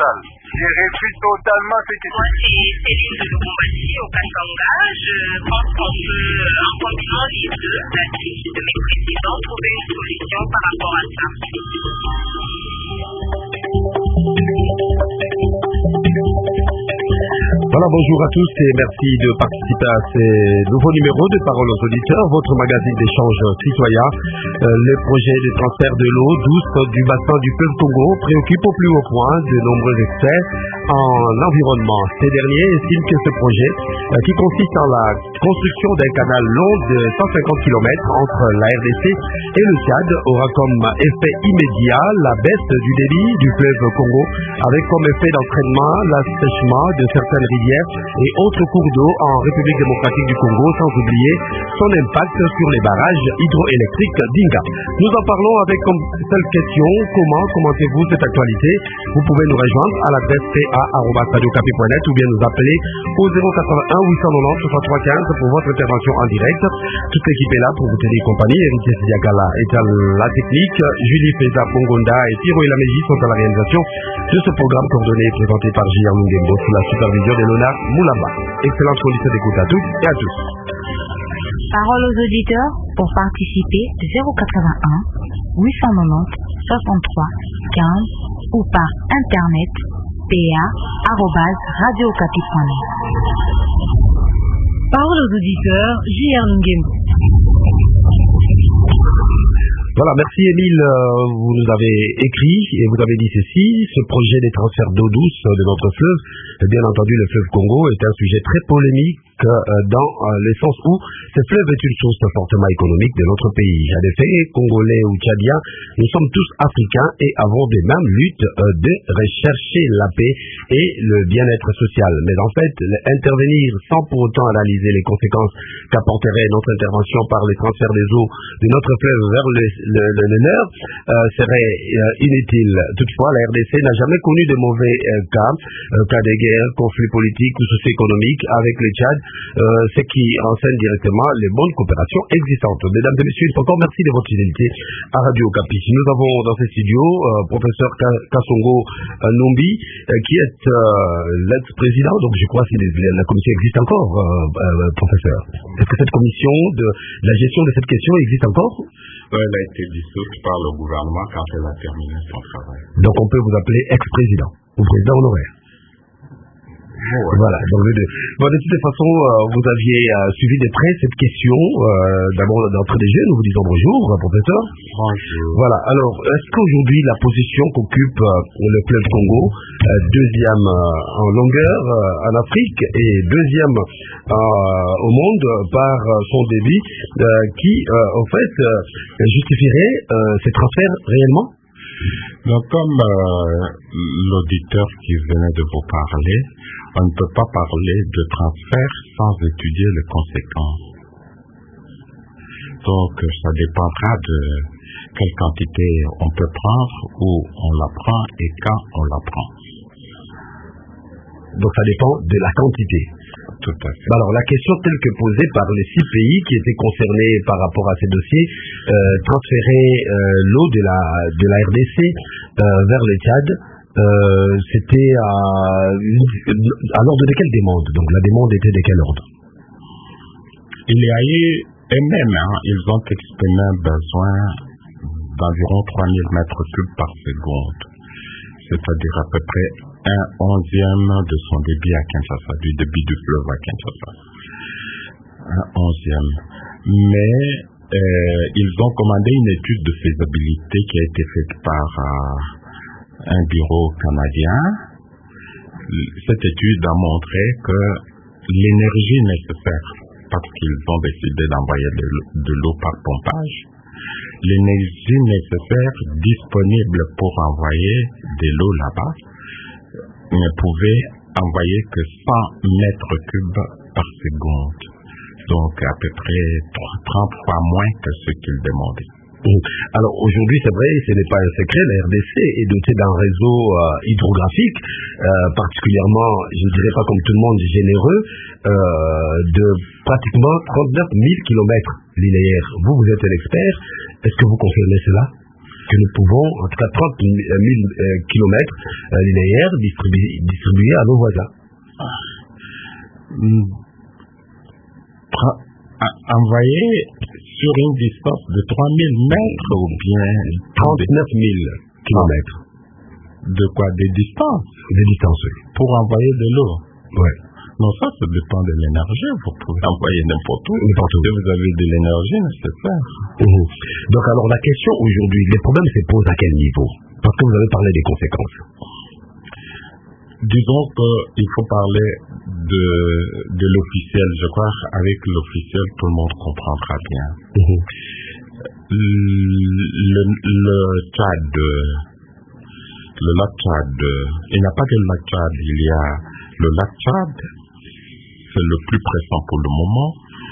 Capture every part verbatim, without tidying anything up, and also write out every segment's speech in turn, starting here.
total. J'ai réfléchi totalement ce que moi, c'est Céline de Lubumbashi au Kasanga. Je pense qu'on peut, en combinant les deux, la crise de mes présidents, trouver une solution par rapport à ça. Voilà, bonjour à tous et merci de participer à ces nouveaux numéros de Parole aux auditeurs, votre magazine d'échange citoyen. Euh, le projet de transfert de l'eau douce du bassin du fleuve Congo préoccupe au plus haut point de nombreux experts en environnement. Ces derniers estiment que ce projet, euh, qui consiste en la construction d'un canal long de cent cinquante kilomètres entre la R D C et le Tchad, aura comme effet immédiat la baisse du débit du fleuve Congo, avec comme effet d'entraînement l'assèchement de certaines rivières et autres cours d'eau en République démocratique du Congo, sans oublier son impact sur les barrages hydroélectriques d'Inga. Nous en parlons avec comme seule question, comment commentez-vous cette actualité? Vous pouvez nous rejoindre à l'adresse p a arobase radio okapi point net ou bien nous appeler au zéro quatre-vingt-un huit cent quatre-vingt-dix soixante-trois quinze pour votre intervention en direct. Toute l'équipe est là pour vous tenir compagnie. Héritier Sidiakala est à la technique, Julie Feza Pongonda et Thiro Elameji sont à la réalisation de ce programme coordonné et présenté par J R Lungembo sous la supervision de Lona Moulaba. Excellente condition d'écoute à toutes et à tous. Parole aux auditeurs pour participer zéro quatre-vingt-un huit cent quatre-vingt-dix soixante-trois quinze ou par internet p a arobase radio okapi point net. Parole aux auditeurs, J R Lungembo. Voilà, merci Émile, vous nous avez écrit et vous avez dit ceci, ce projet des transferts d'eau douce de notre fleuve, bien entendu le fleuve Congo est un sujet très polémique dans le sens où ce fleuve est une source fortement économique de notre pays. À des faits, congolais ou tchadiens, nous sommes tous africains et avons des mêmes luttes de rechercher la paix et le bien-être social. Mais en fait, intervenir sans pour autant analyser les conséquences qu'apporterait notre intervention par les transferts des eaux de notre fleuve vers le Le, le, le leur euh, serait euh, inutile. Toutefois, la R D C n'a jamais connu de mauvais euh, cas, euh, cas de guerre, conflits politiques ou socio-économiques avec le Tchad, euh, ce qui renseigne directement les bonnes coopérations existantes. Mesdames et messieurs, encore merci de votre fidélité à Radio Okapi. Nous avons dans ces studios euh, professeur Kasongo euh, Numbi, euh, qui est euh, l'ex-président, donc je crois que la commission existe encore, euh, euh, professeur. Est-ce que cette commission de la gestion de cette question existe encore? Elle a été dissoute par le gouvernement quand elle a terminé son travail. Donc on peut vous appeler ex-président ou président honoraire. Oh ouais. Voilà. Donc, de, bon, de toute façon, euh, vous aviez euh, suivi de près cette question. Euh, D'abord, d'entrée des jeux, nous vous disons bonjour, professeur. Bonjour. Voilà. Alors, est-ce qu'aujourd'hui, la position qu'occupe euh, le fleuve Congo, euh, deuxième euh, en longueur euh, en Afrique et deuxième euh, au monde par euh, son débit, euh, qui, euh, en fait, euh, justifierait euh, ces transferts réellement? Donc, comme euh, l'auditeur qui venait de vous parler, on ne peut pas parler de transfert sans étudier les conséquences. Donc, ça dépendra de quelle quantité on peut prendre, où on la prend et quand on la prend. Donc, ça dépend de la quantité. Tout à fait. Alors, la question telle que posée par les six pays qui étaient concernés par rapport à ces dossiers, euh, transférer euh, l'eau de la, de la R D C euh, vers le Tchad, euh, c'était à, à l'ordre de quelle demande? Donc, la demande était de quel ordre? Il y a eu, et même, hein, ils ont exprimé un besoin d'environ trois mille mètres cubes par seconde, c'est-à-dire à peu près un onzième de son débit à Kinshasa, du débit du fleuve à Kinshasa. Un onzième. Mais euh, ils ont commandé une étude de faisabilité qui a été faite par euh, un bureau canadien. Cette étude a montré que l'énergie nécessaire, parce qu'ils ont décidé d'envoyer de, de l'eau par pompage, l'énergie nécessaire disponible pour envoyer de l'eau là-bas ne pouvait envoyer que cent mètres cubes par seconde. Donc à peu près trente fois moins que ce qu'ils demandaient. Alors aujourd'hui, c'est vrai, ce n'est pas un secret, la R D C est dotée d'un réseau euh, hydrographique, euh, particulièrement, je ne dirais pas comme tout le monde, généreux, euh, de pratiquement trente-neuf mille kilomètres linéaires. Vous, vous êtes un expert, est-ce que vous confirmez cela? que nous pouvons, en tout cas trente mille kilomètres euh, linéaires distribués, distribués à nos voisins. Mmh. Envoyer sur une distance de trois mille mètres ou bien trente-neuf mille kilomètres. De quoi? Des distances? Des distances, oui. Pour envoyer de l'eau? Oui. Non, ça, ça dépend de l'énergie. Vous pouvez envoyer n'importe où. N'importe où. Si vous avez de l'énergie nécessaire. Mmh. Donc, alors, la question aujourd'hui, les problèmes se posent à quel niveau? Parce que vous avez parlé des conséquences. Disons qu'il faut parler de, de l'officiel. Je crois qu'avec l'officiel, tout le monde comprendra bien. Mmh. Le, le Tchad, le lac Tchad, il n'y a pas que le lac Tchad, il y a le lac Tchad, c'est le plus pressant pour le moment.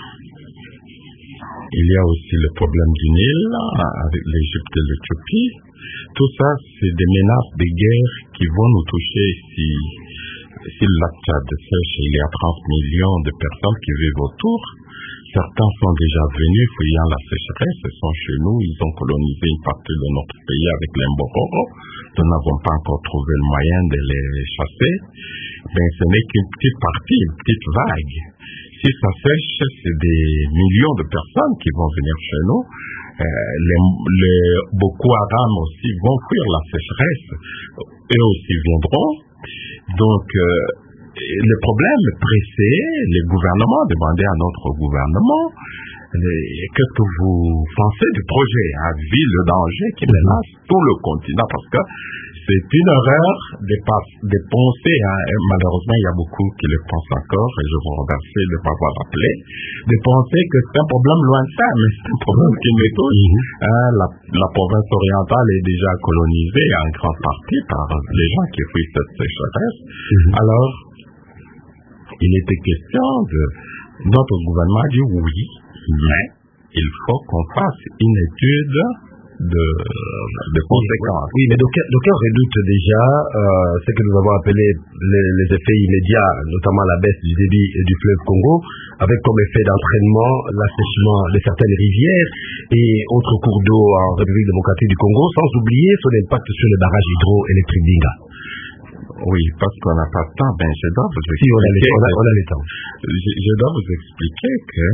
Il y a aussi le problème du Nil avec l'Égypte et l'Éthiopie. Tout ça, c'est des menaces de guerre qui vont nous toucher si, si le lac Tchad sèche. Il y a trente millions de personnes qui vivent autour. Certains sont déjà venus fuyant la sécheresse, ils sont chez nous, ils ont colonisé une partie de notre pays avec les Mbororo. Nous n'avons pas encore trouvé le moyen de les chasser. Mais ce n'est qu'une petite partie, une petite vague. Si ça sèche, c'est des millions de personnes qui vont venir chez nous. Euh, les, les Boko Haram aussi vont fuir la sécheresse. Eux aussi viendront. Donc, euh, le problème pressé, les gouvernements, demandez à notre gouvernement, qu'est-ce que vous pensez du projet, à vu le danger qui menace tout le continent, parce que c'est une erreur de, de penser, hein, malheureusement il y a beaucoup qui le pensent encore, et je vous remercie de ne pas avoir appelé, de penser que c'est un problème lointain, mais c'est un problème qui me touche. Hein, la, la province orientale est déjà colonisée en grande partie par les gens qui fuient cette sécheresse. Mm-hmm. Alors, il était question de... Notre gouvernement dit oui, mais il faut qu'on fasse une étude de, de conséquences. Oui, mais d'aucuns redoutent déjà euh, ce que nous avons appelé les, les effets immédiats, notamment la baisse du débit du fleuve Congo, avec comme effet d'entraînement l'assèchement de certaines rivières et autres cours d'eau en République démocratique du Congo, sans oublier son impact sur le barrage hydroélectrique d'Inga. Oui, parce qu'on n'a pas de temps, ben je dois vous expliquer. Si, on a le, on a, on a le temps. Je, je dois vous expliquer que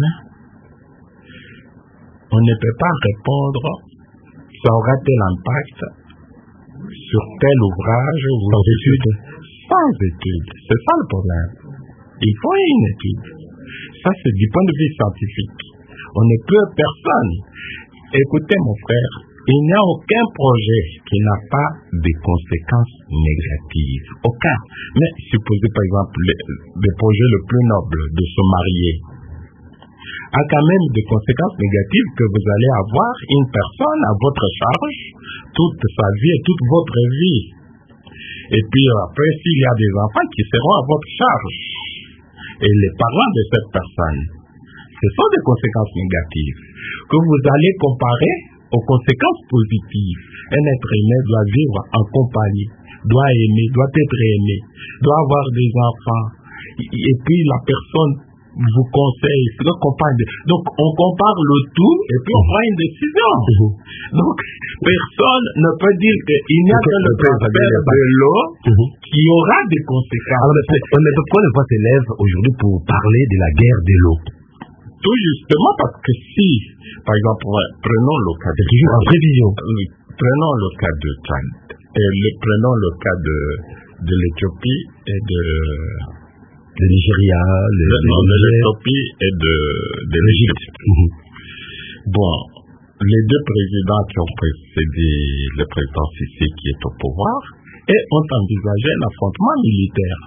on ne peut pas répondre, ça aura tel impact sur tel ouvrage ou sans études. Sans études, c'est ça le problème. Il faut une étude. Ça, c'est du point de vue scientifique. On ne peut personne. Écoutez, mon frère, il n'y a aucun projet qui n'a pas de conséquences négatives. Aucun. Mais supposez par exemple le, le projet le plus noble de se marier a quand même des conséquences négatives que vous allez avoir une personne à votre charge toute sa vie et toute votre vie. Et puis après, s'il y a des enfants qui seront à votre charge et les parents de cette personne, ce sont des conséquences négatives que vous allez comparer aux conséquences positives. Un être humain doit vivre en compagnie, doit aimer, doit être aimé, doit avoir des enfants. Et puis la personne vous conseille, se compagne. Donc on compare le tout et puis on prend une décision. Mmh. Donc personne ne peut dire qu'il n'y a que le transfert de l'eau mmh. qui aura des conséquences. Alors, on ne peut pas le voir s'élève aujourd'hui pour parler de la guerre de l'eau. Tout justement parce que si, par exemple, prenons le cas de Tchad. En prévision. Oui, prenons le cas de Tchad. Et le, prenons le cas de, de l'Éthiopie et de... Le Nigeria, le, le, non, de l'Éthiopie et de, de l'Égypte. Mmh. Bon, les deux présidents qui ont précédé le président Sissi qui est au pouvoir et ont envisagé un affrontement militaire.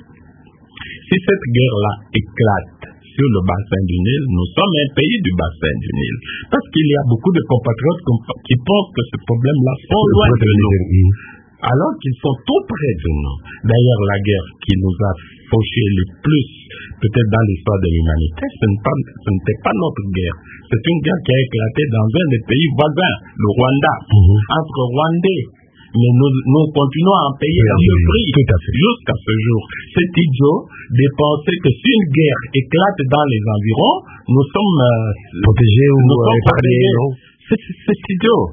Si cette guerre-là éclate sur le bassin du Nil, nous sommes un pays du bassin du Nil. Parce qu'il y a beaucoup de compatriotes qui pensent que ce problème-là sont loin de nous. Alors qu'ils sont tout près de nous. D'ailleurs, la guerre qui nous a fauché le plus, peut-être dans l'histoire de l'humanité, ce n'était pas, pas notre guerre. C'est une guerre qui a éclaté dans un des pays voisins, le Rwanda, mmh. entre Rwandais. Mais nous, nous continuons à en payer oui, le prix jusqu'à ce jour. C'est idiot de penser que si une guerre éclate dans les environs, nous sommes euh, protégés ou épargnés. C'est idiot.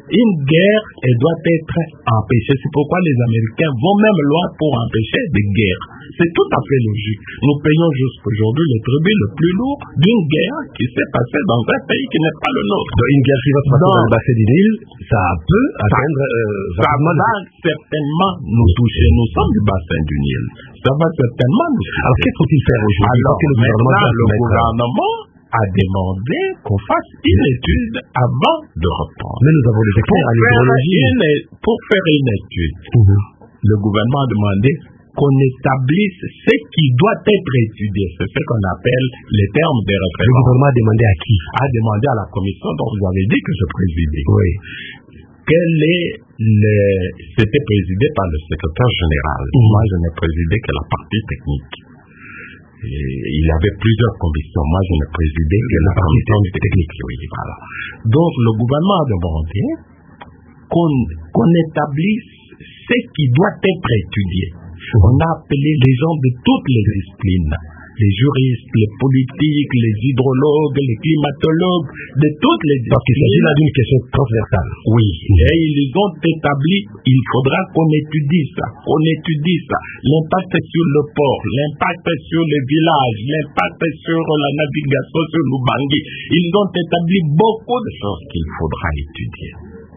Une guerre, elle doit être empêchée. C'est pourquoi les Américains vont même loin pour empêcher des guerres. C'est tout à fait logique. Nous payons jusqu'aujourd'hui le tribut le plus lourd d'une guerre qui s'est passée dans un pays qui n'est pas le nôtre. Donc une guerre qui va se passer dans le bassin du Nil, ça peut atteindre... Euh, ça va certainement nous toucher. Nous sommes du bassin du Nil. Ça va certainement nous toucher. Alors qu'est-ce qu'il faut faire aujourd'hui? Alors que le gouvernement, le gouvernement a demandé qu'on fasse une étude avant de reprendre. Mais nous avons des experts en hydrologie. Pour faire une étude, mmh. le gouvernement a demandé qu'on établisse ce qui doit être étudié. C'est ce qu'on appelle les termes de référence. Le gouvernement a demandé à qui? A demandé à la commission dont vous avez dit que je présidais. Oui. Quel est le... C'était présidé par le secrétaire général. Mmh. Moi, je n'ai présidé que la partie technique. Et il y avait plusieurs commissions. Moi, je n'ai présidé que la commission technique. Oui, voilà. Donc, le gouvernement a demandé qu'on qu'on établisse ce qui doit être étudié. On a appelé les gens de toutes les disciplines, les juristes, les politiques, les hydrologues, les climatologues, de toutes les disciplines. Parce qu'il s'agit là d'une question transversale. Oui, et ils ont établi, il faudra qu'on étudie ça, qu'on étudie ça. L'impact sur le port, l'impact sur les villages, l'impact sur la navigation sur l'Ubangi. Ils ont établi beaucoup de choses qu'il faudra étudier.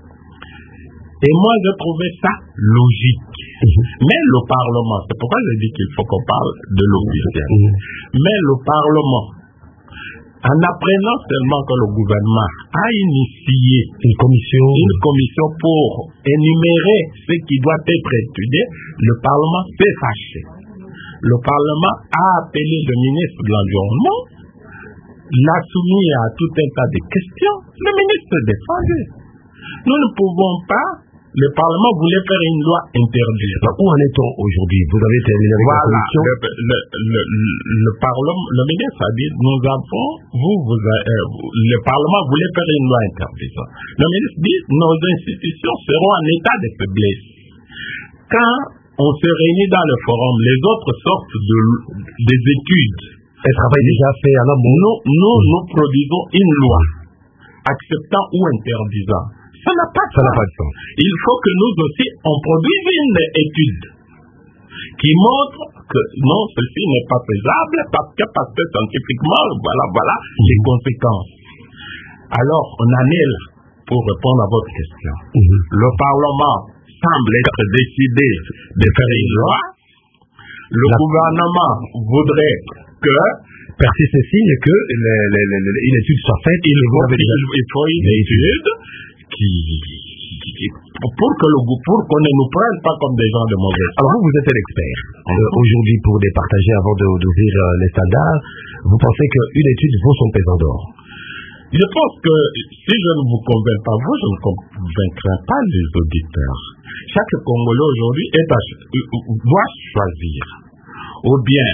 Et moi, je trouvais ça logique. Mmh. Mais le Parlement, c'est pourquoi j'ai dit qu'il faut qu'on parle de l'officiel. Mmh. Mais le Parlement, en apprenant seulement que le gouvernement a initié une commission, une commission pour énumérer ce qui doit être étudié, le Parlement s'est fâché. Le Parlement a appelé le ministre de l'Environnement, l'a soumis à tout un tas de questions. Le ministre s'est défendu. Nous ne pouvons pas. Le Parlement voulait faire une loi interdite. Où en est-on aujourd'hui? Vous avez terminé avec voilà, la commission? Le, le, le, le Parlement, le ministre a dit, nous avons, vous, vous euh, le Parlement voulait faire une loi interdite. Le ministre dit, nos institutions seront en état de faiblesse. Quand on se réunit dans le forum, les autres sortent de, des études. Un travail déjà fait en amont. Nous, nous, nous produisons une loi acceptant ou interdisant. Ça n'a pas, pas de sens. Il faut que nous aussi, on produise une étude qui montre que non, ceci n'est pas faisable parce que, parce que scientifiquement, voilà, voilà mmh. les conséquences. Alors, on en est là pour répondre à votre question. Mmh. Le Parlement semble être décidé de faire une loi. Le La... gouvernement voudrait que persiste et signe que une étude soit faite. Il faut, il, il faut une étude qui, qui, pour que le pour qu'on ne nous prenne pas comme des gens de mauvais. Alors vous, vous êtes un expert. Euh, aujourd'hui, pour départager avant d'ouvrir euh, les standards, vous pensez qu'une étude vaut son pesant d'or? Je pense que si je ne vous convainc pas, vous, je ne convaincrai pas les auditeurs. Chaque Congolais aujourd'hui est à, doit choisir. Ou bien,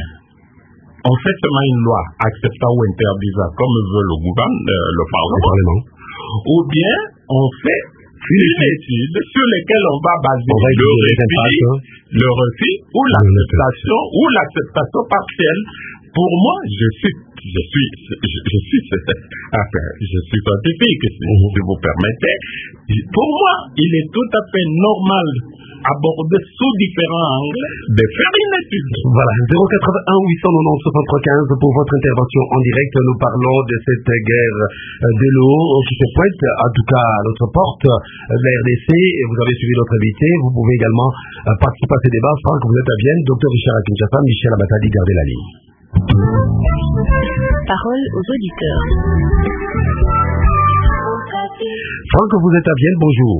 on fait seulement une loi acceptant ou interdisant, comme veut le gouvernement, euh, le Parlement. Le Parlement. Ou bien, on fait une étude sur laquelle on va baser on va le, refus, le refus ou l'acceptation ou l'acceptation partielle. Pour moi, je suis, je suis, je, je suis, enfin, je suis scientifique, si, mmh. si vous permettez. Pour moi, il est tout à fait normal aborder sous différents angles de faire une étude. Voilà, zéro quatre-vingt-un huit cent quatre-vingt-dix soixante-trois quinze pour votre intervention en direct. Nous parlons de cette guerre de l'eau qui se pointe, en tout cas à notre porte de la R D C. Et vous avez suivi notre invité. Vous pouvez également participer à ces débats. Franck, vous êtes à Vienne. Docteur Richard Akinchasa, Michel Abatali, gardez la ligne. Parole aux auditeurs. Franck, vous êtes à Vienne. Bonjour.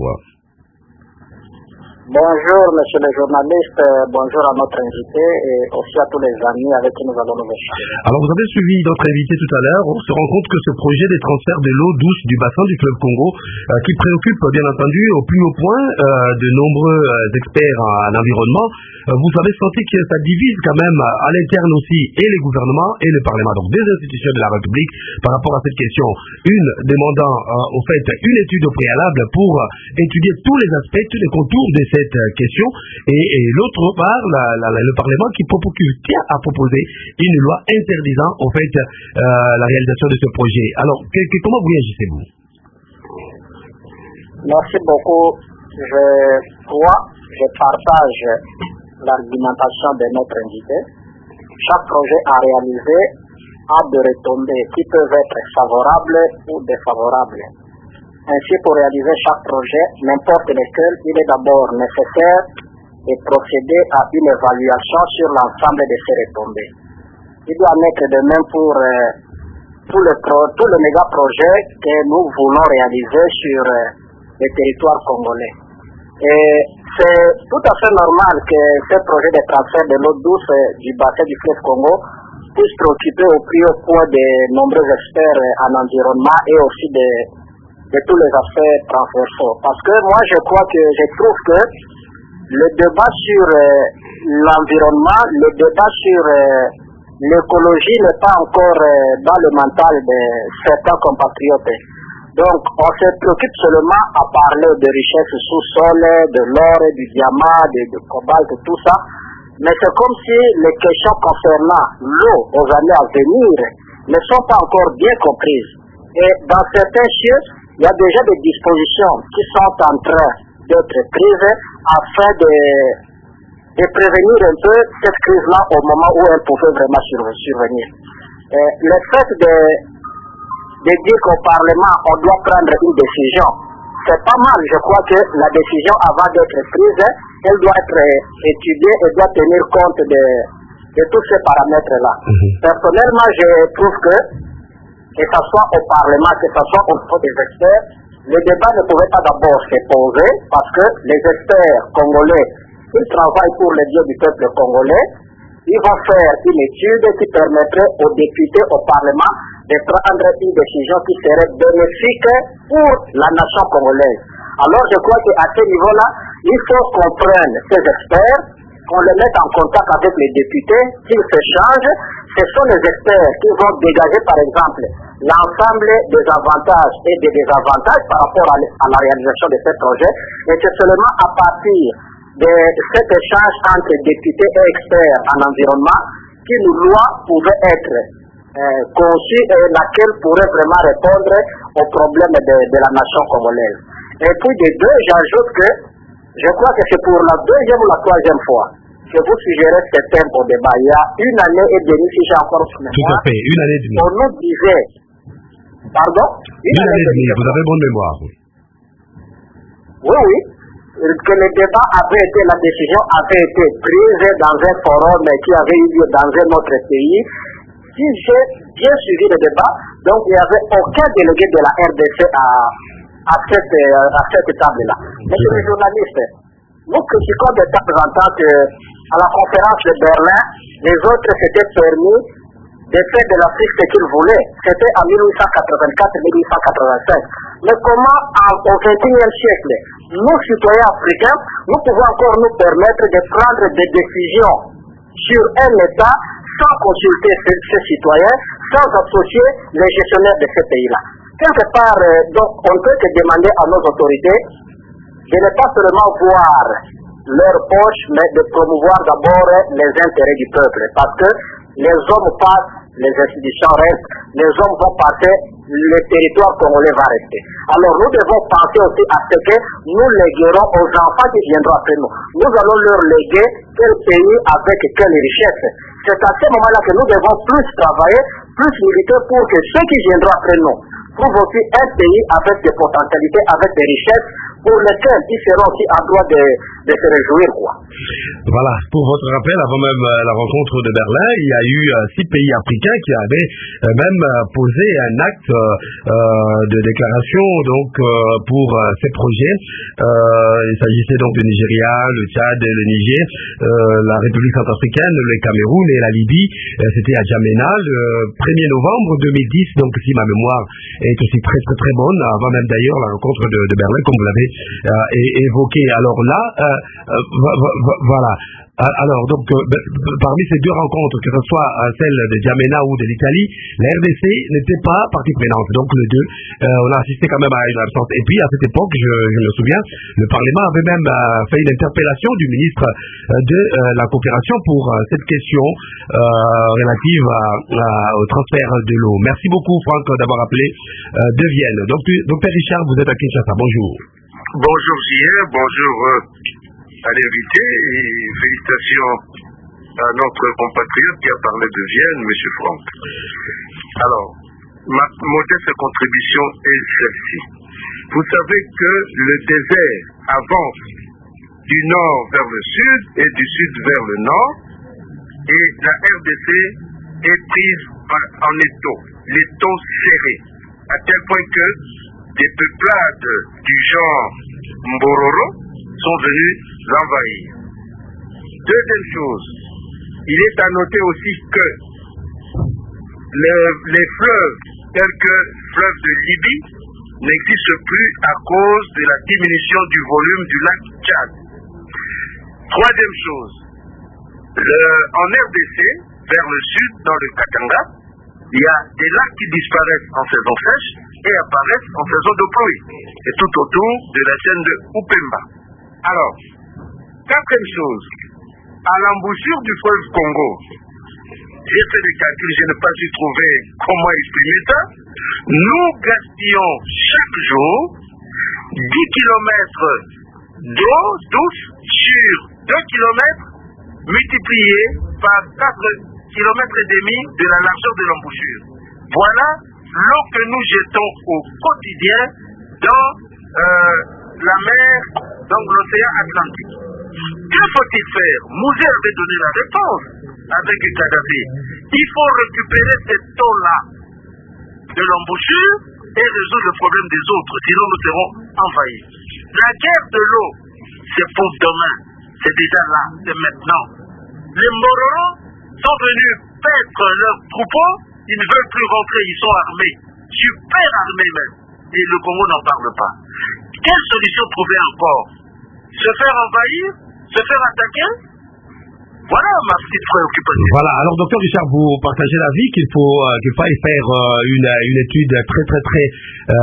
Bonjour, monsieur le journaliste, bonjour à notre invité et aussi à tous les amis avec qui nous allons nous échanger. Alors, vous avez suivi notre invité tout à l'heure. On se rend compte que ce projet des transferts de l'eau douce du bassin du fleuve Congo, euh, qui préoccupe bien entendu au plus haut point euh, de nombreux euh, experts en, en environnement, euh, vous avez senti que ça divise quand même à l'interne aussi et les gouvernements et le Parlement, donc des institutions de la République par rapport à cette question. Une demandant euh, au fait une étude au préalable pour euh, étudier tous les aspects, tous les contours de cette question, et, et l'autre part, la, la, la, le Parlement qui, qui tient à proposer une loi interdisant au fait euh, la réalisation de ce projet. Alors, que, que, comment vous réagissez-vous? Merci beaucoup. Je crois, je partage l'argumentation de notre invité. Chaque projet à réaliser a de retombées qui peuvent être favorables ou défavorables. Ainsi, pour réaliser chaque projet, n'importe lequel, il est d'abord nécessaire de procéder à une évaluation sur l'ensemble de ces retombées. Il doit en être de même pour euh, tout le, pro, tout le méga projet que nous voulons réaliser sur euh, le territoire congolais. Et c'est tout à fait normal que ce projet de transfert de l'eau douce du bassin du fleuve Congo puisse préoccuper au plus haut point de nombreux experts en environnement et aussi de, de tous les aspects transversaux. Parce que moi je crois que je trouve que le débat sur euh, l'environnement, le débat sur euh, l'écologie n'est pas encore euh, dans le mental de certains compatriotes. Donc, on se préoccupe seulement à parler de richesses sous-sol, de l'or, du diamant, de, de cobalt, tout ça. Mais c'est comme si les questions concernant l'eau aux années à venir ne sont pas encore bien comprises. Et dans certains cieux, il y a déjà des dispositions qui sont en train d'être prises afin de, de prévenir un peu cette crise-là au moment où elle pouvait vraiment survenir. Et le fait de de dire qu'au Parlement, on doit prendre une décision. C'est pas mal, je crois que la décision, avant d'être prise, elle doit être étudiée et doit tenir compte de, de tous ces paramètres-là. Mm-hmm. Personnellement, je trouve que, que ce soit au Parlement, que ce soit au niveau des experts, le débat ne pouvait pas d'abord se poser parce que les experts congolais, ils travaillent pour le bien du peuple congolais. Ils vont faire une étude qui permettrait aux députés au Parlement de prendre une décision qui serait bénéfique pour la nation congolaise. Alors je crois qu'à ce niveau-là, il faut qu'on prenne ces experts, qu'on les mette en contact avec les députés, qu'ils s'échangent. Ce sont les experts qui vont dégager par exemple l'ensemble des avantages et des désavantages par rapport à la réalisation de ces projets. Et c'est seulement à partir de cet échange entre députés et experts en environnement qu'une loi pouvait être euh, conçue et laquelle pourrait vraiment répondre aux problèmes de, de la nation congolaise. Et puis de deux, j'ajoute que je crois que c'est pour la deuxième ou la troisième fois que vous suggérez ce thème au débat. Il y a une année et demie, si j'ai encore ce mémoire. Tout à fait, une année et demie. On nous disait, pardon, une, une année et demie, vous avez bonne mémoire. Oui, oui. Que le débat avait été, la décision avait été prise dans un forum qui avait eu lieu dans un autre pays. Si j'ai bien suivi le débat, donc il n'y avait aucun délégué de la R D C à, à cette, à cette table-là. Monsieur le journaliste, nous critiquons de temps en temps qu'à la conférence de Berlin, les autres s'étaient permis de faire de l'Afrique ce qu'ils voulaient. C'était en mille huit cent quatre-vingt-quatre mille huit cent quatre-vingt-cinq. Mais comment, au vingt et unième siècle, nous, citoyens africains, nous pouvons encore nous permettre de prendre des décisions sur un État sans consulter ces, ces citoyens, sans associer les gestionnaires de ces pays-là. Quelque part, euh, donc, on ne peut que demander à nos autorités de ne pas seulement voir leur poche, mais de promouvoir d'abord les intérêts du peuple. Parce que les hommes passent, les institutions restent, les hommes vont passer, le territoire congolais va rester. Alors nous devons penser aussi à ce que nous léguerons aux enfants qui viendront après nous. Nous allons leur léguer quel pays avec quelle richesse. C'est à ce moment-là que nous devons plus travailler, plus militer pour que ceux qui viendront après nous trouvent aussi un pays avec des potentialités, avec des richesses, pour lesquels ils seront aussi en droit de, de se réjouir, quoi. Voilà, pour votre rappel, avant même euh, la rencontre de Berlin, il y a eu euh, six pays africains qui avaient euh, même euh, posé un acte euh, de déclaration donc euh, pour euh, ces projets. Euh, il s'agissait donc du Nigeria, le Tchad, le Niger, euh, la République centrafricaine, le Cameroun et la Libye. Euh, C'était à Djamena le premier novembre deux mille dix, donc si ma mémoire est aussi très très très bonne, avant même d'ailleurs la rencontre de, de Berlin, comme vous l'avez euh, évoqué. Alors là, euh, euh, voilà. Alors, donc, euh, parmi ces deux rencontres, que ce soit euh, celle de Djamena ou de l'Italie, la R D C n'était pas partie prenante. Donc, les deux, euh, on a assisté quand même à une absence. Et puis, à cette époque, je, je me souviens, le Parlement avait même euh, fait une interpellation du ministre euh, de euh, la coopération pour euh, cette question euh, relative à, à, au transfert de l'eau. Merci beaucoup, Franck, d'avoir appelé euh, de Vienne. Donc, docteur Richard, vous êtes à Kinshasa. Bonjour. Bonjour J R, bonjour euh, à l'invité et félicitations à notre compatriote qui a parlé de Vienne, M. Franck. Alors, ma modeste contribution est celle-ci. Vous savez que le désert avance du nord vers le sud et du sud vers le nord, et la R D C est prise en étau, l'étau serré, à tel point que des peuplades du genre Mbororo sont venues l'envahir. Deuxième chose, il est à noter aussi que les, les fleuves tels que le fleuve de Libye n'existent plus à cause de la diminution du volume du lac Tchad. Troisième chose, le, en R D C, vers le sud, dans le Katanga, il y a des lacs qui disparaissent en saison sèche et apparaissent en saison de pluie, et tout autour de la chaîne de Upemba. Alors, quatrième chose, à l'embouchure du fleuve Congo, j'ai fait des calculs, je n'ai pas su trouver comment exprimer ça, nous gaspillons chaque jour dix kilomètres d'eau douce sur deux kilomètres multipliés par quatre kilomètres et demi de la largeur de l'embouchure. Voilà l'eau que nous jetons au quotidien dans euh, la mer, dans l'océan Atlantique. Que faut-il faire? Mouzé avait donné la réponse avec Kadhafi. Il faut récupérer cette eau-là de l'embouchure et résoudre le problème des autres, sinon nous serons envahis. La guerre de l'eau, c'est pour demain, c'est déjà là, c'est maintenant. Les Mororo sont venus paître leurs troupeaux, ils ne veulent plus rentrer, ils sont armés, super armés même, et le Congo n'en parle pas. Quelle solution trouver encore? Se faire envahir? Se faire attaquer? Voilà ma petite préoccupation. Voilà, alors docteur Richard, vous partagez l'avis qu'il faut euh, qu'il faille faire euh, une, une étude très très très euh,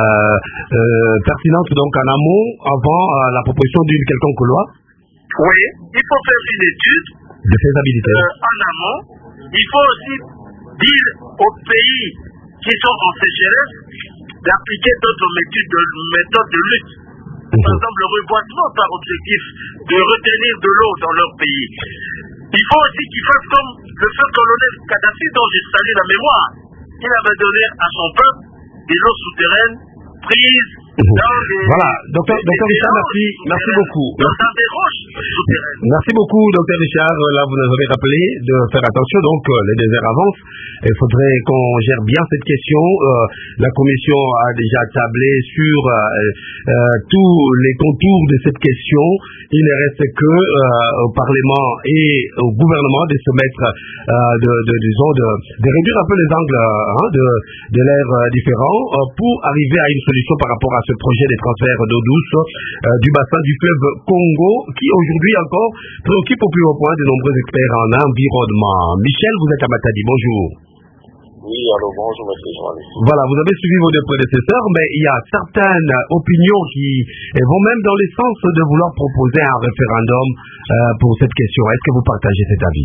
euh, pertinente donc en amont avant euh, la proposition d'une quelconque loi? Oui, il faut faire une étude de faisabilité euh, en amont. Il faut aussi dire aux pays qui sont en sécheresse d'appliquer d'autres méthodes de, méthodes de lutte. Par exemple, le reboisement par objectif de retenir de l'eau dans leur pays. Il faut aussi qu'ils fassent comme le feu colonel Kadhafi dont j'ai salué la mémoire. Il avait donné à son peuple des eaux souterraines prises dans les... Voilà, docteur Richard, merci, merci beaucoup. Dans, dans des roches souterraines. Merci beaucoup, docteur Richard. Là, vous nous avez rappelé de faire attention, donc les déserts avancent. Il faudrait qu'on gère bien cette question. Euh, la commission a déjà tablé sur euh, euh, tous les contours de cette question. Il ne reste que euh, au Parlement et au gouvernement de se mettre, euh, de, de, disons, de, de réduire un peu les angles hein, de, de l'air euh, différents euh, pour arriver à une solution par rapport à ce projet des transferts d'eau douce euh, du bassin du fleuve Congo qui aujourd'hui encore préoccupe au plus haut point de nombreux experts en environnement. Michel, vous êtes à Matadi, bonjour. Oui, alors bonjour, monsieur journaliste. Voilà, vous avez suivi vos deux prédécesseurs, mais il y a certaines opinions qui vont même dans le sens de vouloir proposer un référendum euh, pour cette question. Est-ce que vous partagez cet avis?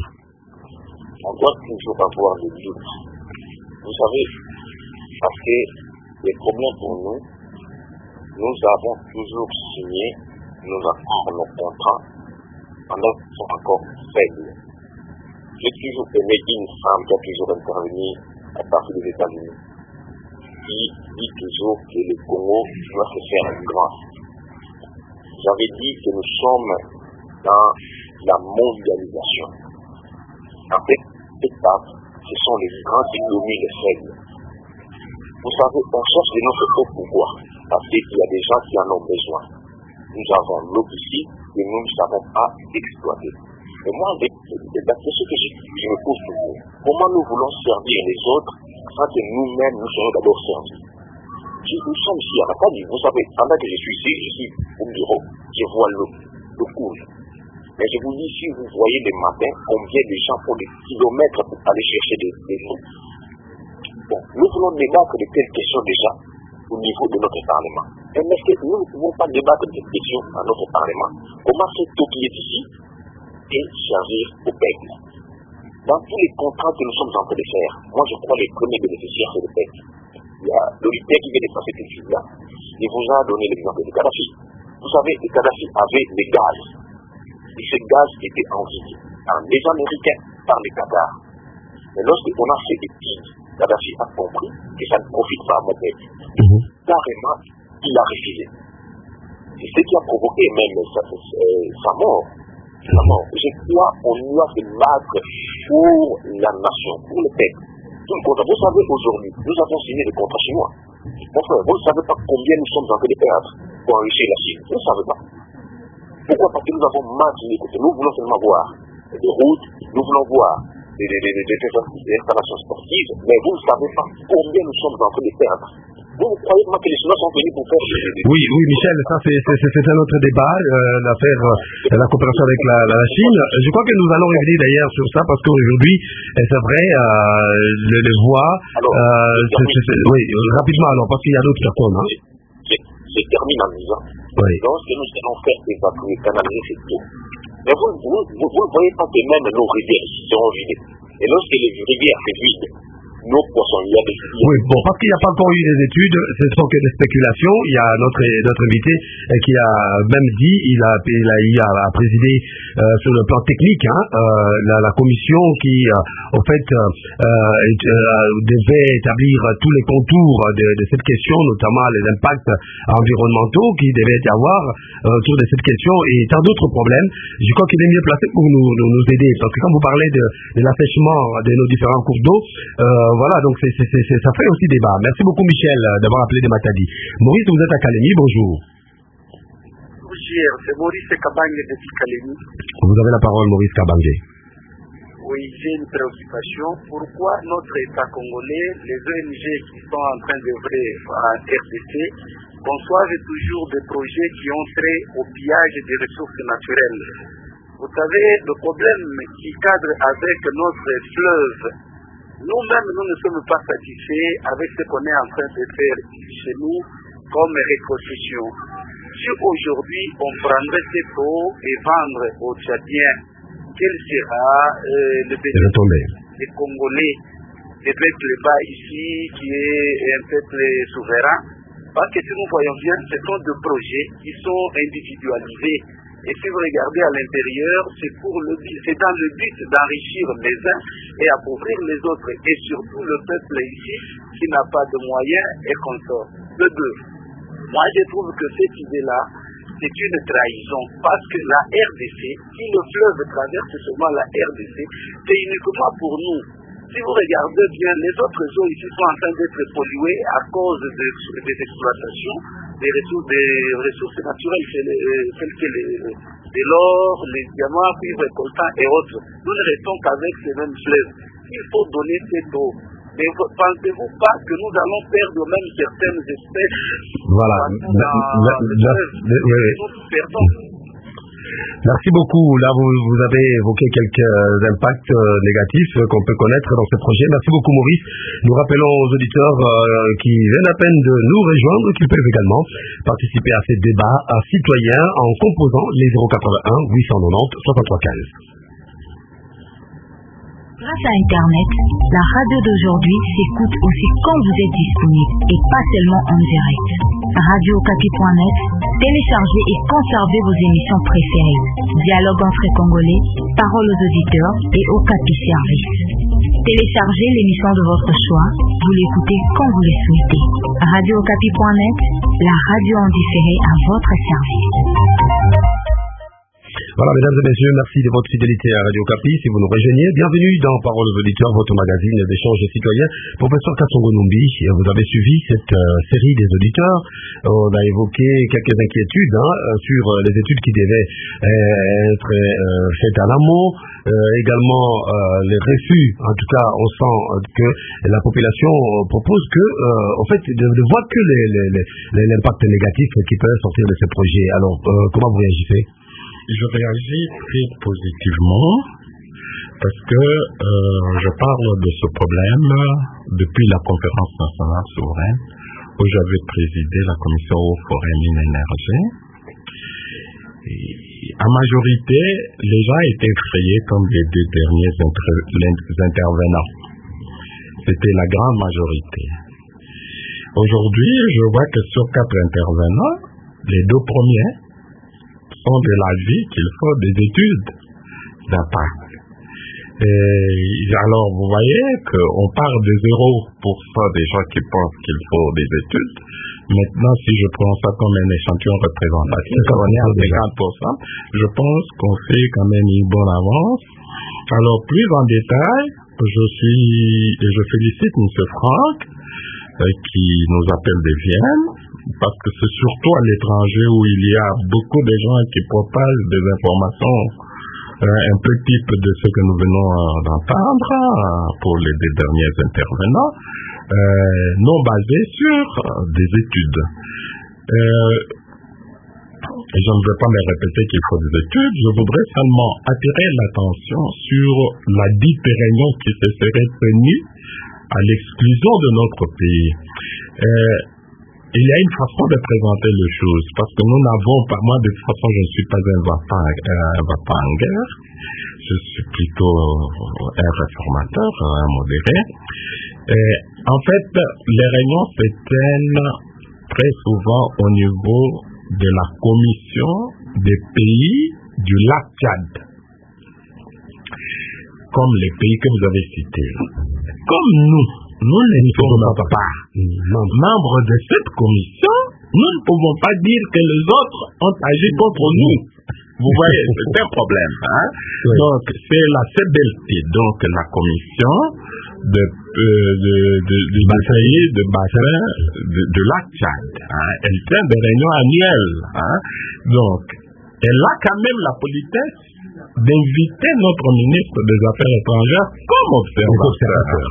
On doit toujours avoir des doutes. Vous savez, parce que les problèmes pour nous, nous avons toujours signé nos accords, nos contrats, pendant qu'ils sont encore faibles. J'ai toujours aimé une femme qui a toujours intervenu à partir des États-Unis, qui dit toujours que le Congo doit se faire grand. J'avais dit que nous sommes dans la mondialisation. En fait, cette étape, ce sont les grands qui dominent les faibles. Vous savez, on cherche de notre propre pouvoir, parce qu'il y a des gens qui en ont besoin. Nous avons l'eau ici, et nous ne savons pas exploiter. Et moi, avec la question que je, je me pose toujours, comment nous voulons servir les autres sans que nous-mêmes nous soyons d'abord servis? Nous sommes ici à Matadi, vous savez, pendant que je suis ici, je suis au bureau, je vois l'eau, l'eau coule. Mais je vous dis, si vous voyez le matin combien de gens font des kilomètres pour aller chercher des, des eaux. Bon, nous voulons débattre de telles questions déjà au niveau de notre Parlement. Mais est-ce que nous ne pouvons pas débattre de cette question à notre Parlement? Comment cette eau qui est ici et servir au peuple? Dans tous les contrats que nous sommes en train de faire, moi je crois que les premiers bénéficiaires c'est le peuple. Il y a l'Olympique qui vient de passer cette chose-là. Il vous a donné l'exemple de Kadhafi. Vous savez, Kadhafi avait des gaz. Et ces gaz étaient envoyés par les Américains, par les Qatars. Mais lorsqu'on a fait des tirs, Kadhafi a compris que ça ne profite pas à mon peuple. Mmh. Carrément, il a refusé. C'est ce qui a provoqué même sa, sa mort. Sa mort. Je crois qu'on lui a fait battre pour la nation, pour le peuple. Tout le contrat. Vous savez, aujourd'hui, nous avons signé des contrats chinois. Mon frère, vous ne savez pas combien nous sommes en train de perdre pour enrichir la Chine. Vous ne savez pas. Pourquoi? Parce que nous avons maintenu. Nous voulons seulement voir des routes, nous voulons voir des, des, des, des, des, des installations sportives, mais vous ne savez pas combien nous sommes en train de perdre. Vous, vous croyez vraiment que les Chinois sont venus pour faire... Oui, oui, Michel, ça c'est, c'est, c'est un autre débat, euh, l'affaire de la coopération avec la, la Chine. Je crois que nous allons revenir d'ailleurs sur ça, parce qu'aujourd'hui, c'est vrai, euh, le, le voix... Alors, euh, c'est, c'est, c'est, oui, rapidement alors, parce qu'il y a d'autres personnes. Hein. Je, je termine en disant, oui. Lorsque nous allons faire évacuer, canaliser cette eau, mais vous ne vous, vous, vous voyez pas que même nos rivières seront vidées. Et lorsque les rivières se vident, nos poissons, il y a des... Oui, bon, parce qu'il n'y a pas encore eu des études, ce ne sont que des spéculations. Il y a notre, notre invité euh, qui a même dit, il a, il a, il a présidé euh, sur le plan technique, hein, euh, la, la commission qui, euh, au fait, euh, euh, devait établir tous les contours de, de cette question, notamment les impacts environnementaux qui devaient y avoir euh, autour de cette question et tant d'autres problèmes. Je crois qu'il est mieux placé pour nous, nous, nous aider, parce que quand vous parlez de, de l'assèchement de nos différents cours d'eau, euh, voilà, donc c'est, c'est, c'est, ça fait aussi débat. Merci beaucoup Michel d'avoir appelé de Matadi. Maurice, vous êtes à Kalemi, bonjour. Bonjour, c'est Maurice Kabange depuis Kalemi. Vous avez la parole, Maurice Kabange. Oui, j'ai une préoccupation. Pourquoi notre État congolais, les O N G qui sont en train d'œuvrer à R D C, conçoivent toujours des projets qui ont trait au pillage des ressources naturelles? Vous savez, le problème qui cadre avec notre fleuve, nous-mêmes, nous ne sommes pas satisfaits avec ce qu'on est en train de faire chez nous comme reconstruction. Si aujourd'hui on prendrait cette eau et vendre aux Tchadiens, quel sera euh, le bénéfice des Congolais, des peuples bas ici, qui est un peuple souverain? Parce que si nous voyons bien, ce sont des projets qui sont individualisés. Et si vous regardez à l'intérieur, c'est pour le c'est dans le but d'enrichir les uns et appauvrir les autres, et surtout le peuple ici qui n'a pas de moyens et consort. De deux, moi je trouve que cette idée-là, c'est une trahison, parce que la R D C, si le fleuve traverse seulement la R D C, c'est uniquement pour nous. Si vous regardez bien, les autres eaux ici sont en train d'être polluées à cause de, des exploitations des ressources, des ressources naturelles, telles que les, de l'or, les diamants, cuivre, coltan et autres. Nous ne restons qu'avec ces mêmes fleuves. Il faut donner cette eau. Mais pensez-vous pas que nous allons perdre même certaines espèces? Voilà. Dans la, le fleuve, oui. Nous perdons. Merci beaucoup. Là, vous, vous avez évoqué quelques impacts euh, négatifs euh, qu'on peut connaître dans ce projet. Merci beaucoup, Maurice. Nous rappelons aux auditeurs euh, qui viennent à peine de nous rejoindre qu'ils peuvent également participer à ces débats à citoyens en composant les zéro quatre-vingt-un huit cent quatre-vingt-dix soixante-trois quinze. Grâce à Internet, la radio d'aujourd'hui s'écoute aussi quand vous êtes disponible et pas seulement en direct. radio okapi point net, téléchargez et conservez vos émissions préférées. Dialogue entre Congolais, paroles aux auditeurs et Okapi Service. Téléchargez l'émission de votre choix, vous l'écoutez quand vous le souhaitez. radio okapi point net, la radio en différé à votre service. Voilà, mesdames et messieurs, merci de votre fidélité à Radio Okapi. Si vous nous rejoignez, bienvenue dans Parole aux auditeurs, votre magazine d'échange citoyen. Professeur Kassongo Numbi, vous avez suivi cette euh, série des auditeurs. On a évoqué quelques inquiétudes hein, sur euh, les études qui devaient euh, être euh, faites à l'amont. Euh, également, euh, les refus. En tout cas, on sent que la population propose que, euh, en fait, ne, ne voit que les, les, les, l'impact négatif qui peut sortir de ce projet. Alors, euh, comment vous réagissez? Je réagis très positivement parce que euh, je parle de ce problème depuis la conférence nationale souveraine où j'avais présidé la commission eau, forêt, mines, énergie. En majorité, les gens étaient effrayés comme les deux derniers inter- intervenants. C'était la grande majorité. Aujourd'hui, je vois que sur quatre intervenants, les deux premiers sont de l'avis qu'il faut des études d'impact. Et alors, vous voyez qu'on part de zéro pour cent des gens qui pensent qu'il faut des études. Maintenant, si je prends ça comme un échantillon représentatif, on est à cinquante pour cent, je pense qu'on fait quand même une bonne avance. Alors, plus en détail, je suis, et je félicite M. Franck, euh, qui nous appelle de Vienne, parce que c'est surtout à l'étranger où il y a beaucoup de gens qui propagent des informations euh, un peu type de ce que nous venons euh, d'entendre euh, pour les deux derniers intervenants, euh, non basés sur euh, des études. Euh, et je ne vais pas me répéter qu'il faut des études, je voudrais seulement attirer l'attention sur la dite réunion qui se serait tenue à l'exclusion de notre pays. Euh, Il y a une façon de présenter les choses, parce que nous n'avons pas, moi de toute façon je ne suis pas un va-pas en guerre, je suis plutôt un réformateur, un modéré. Et en fait, les réunions se tiennent très souvent au niveau de la commission des pays du lac Tchad, comme les pays que vous avez cités. Comme nous, nous ne sommes pas membres de cette commission, nous ne pouvons pas dire que les autres ont agi contre nous. Vous voyez, c'est un problème. Hein? Oui. Donc, c'est la C B L T, donc la commission de, euh, de, de, de, de pays de bassin de, de lac Tchad. Hein? Elle tient des réunions annuelles. Hein? Donc, elle a quand même la politesse d'inviter notre ministre des Affaires étrangères comme observateur.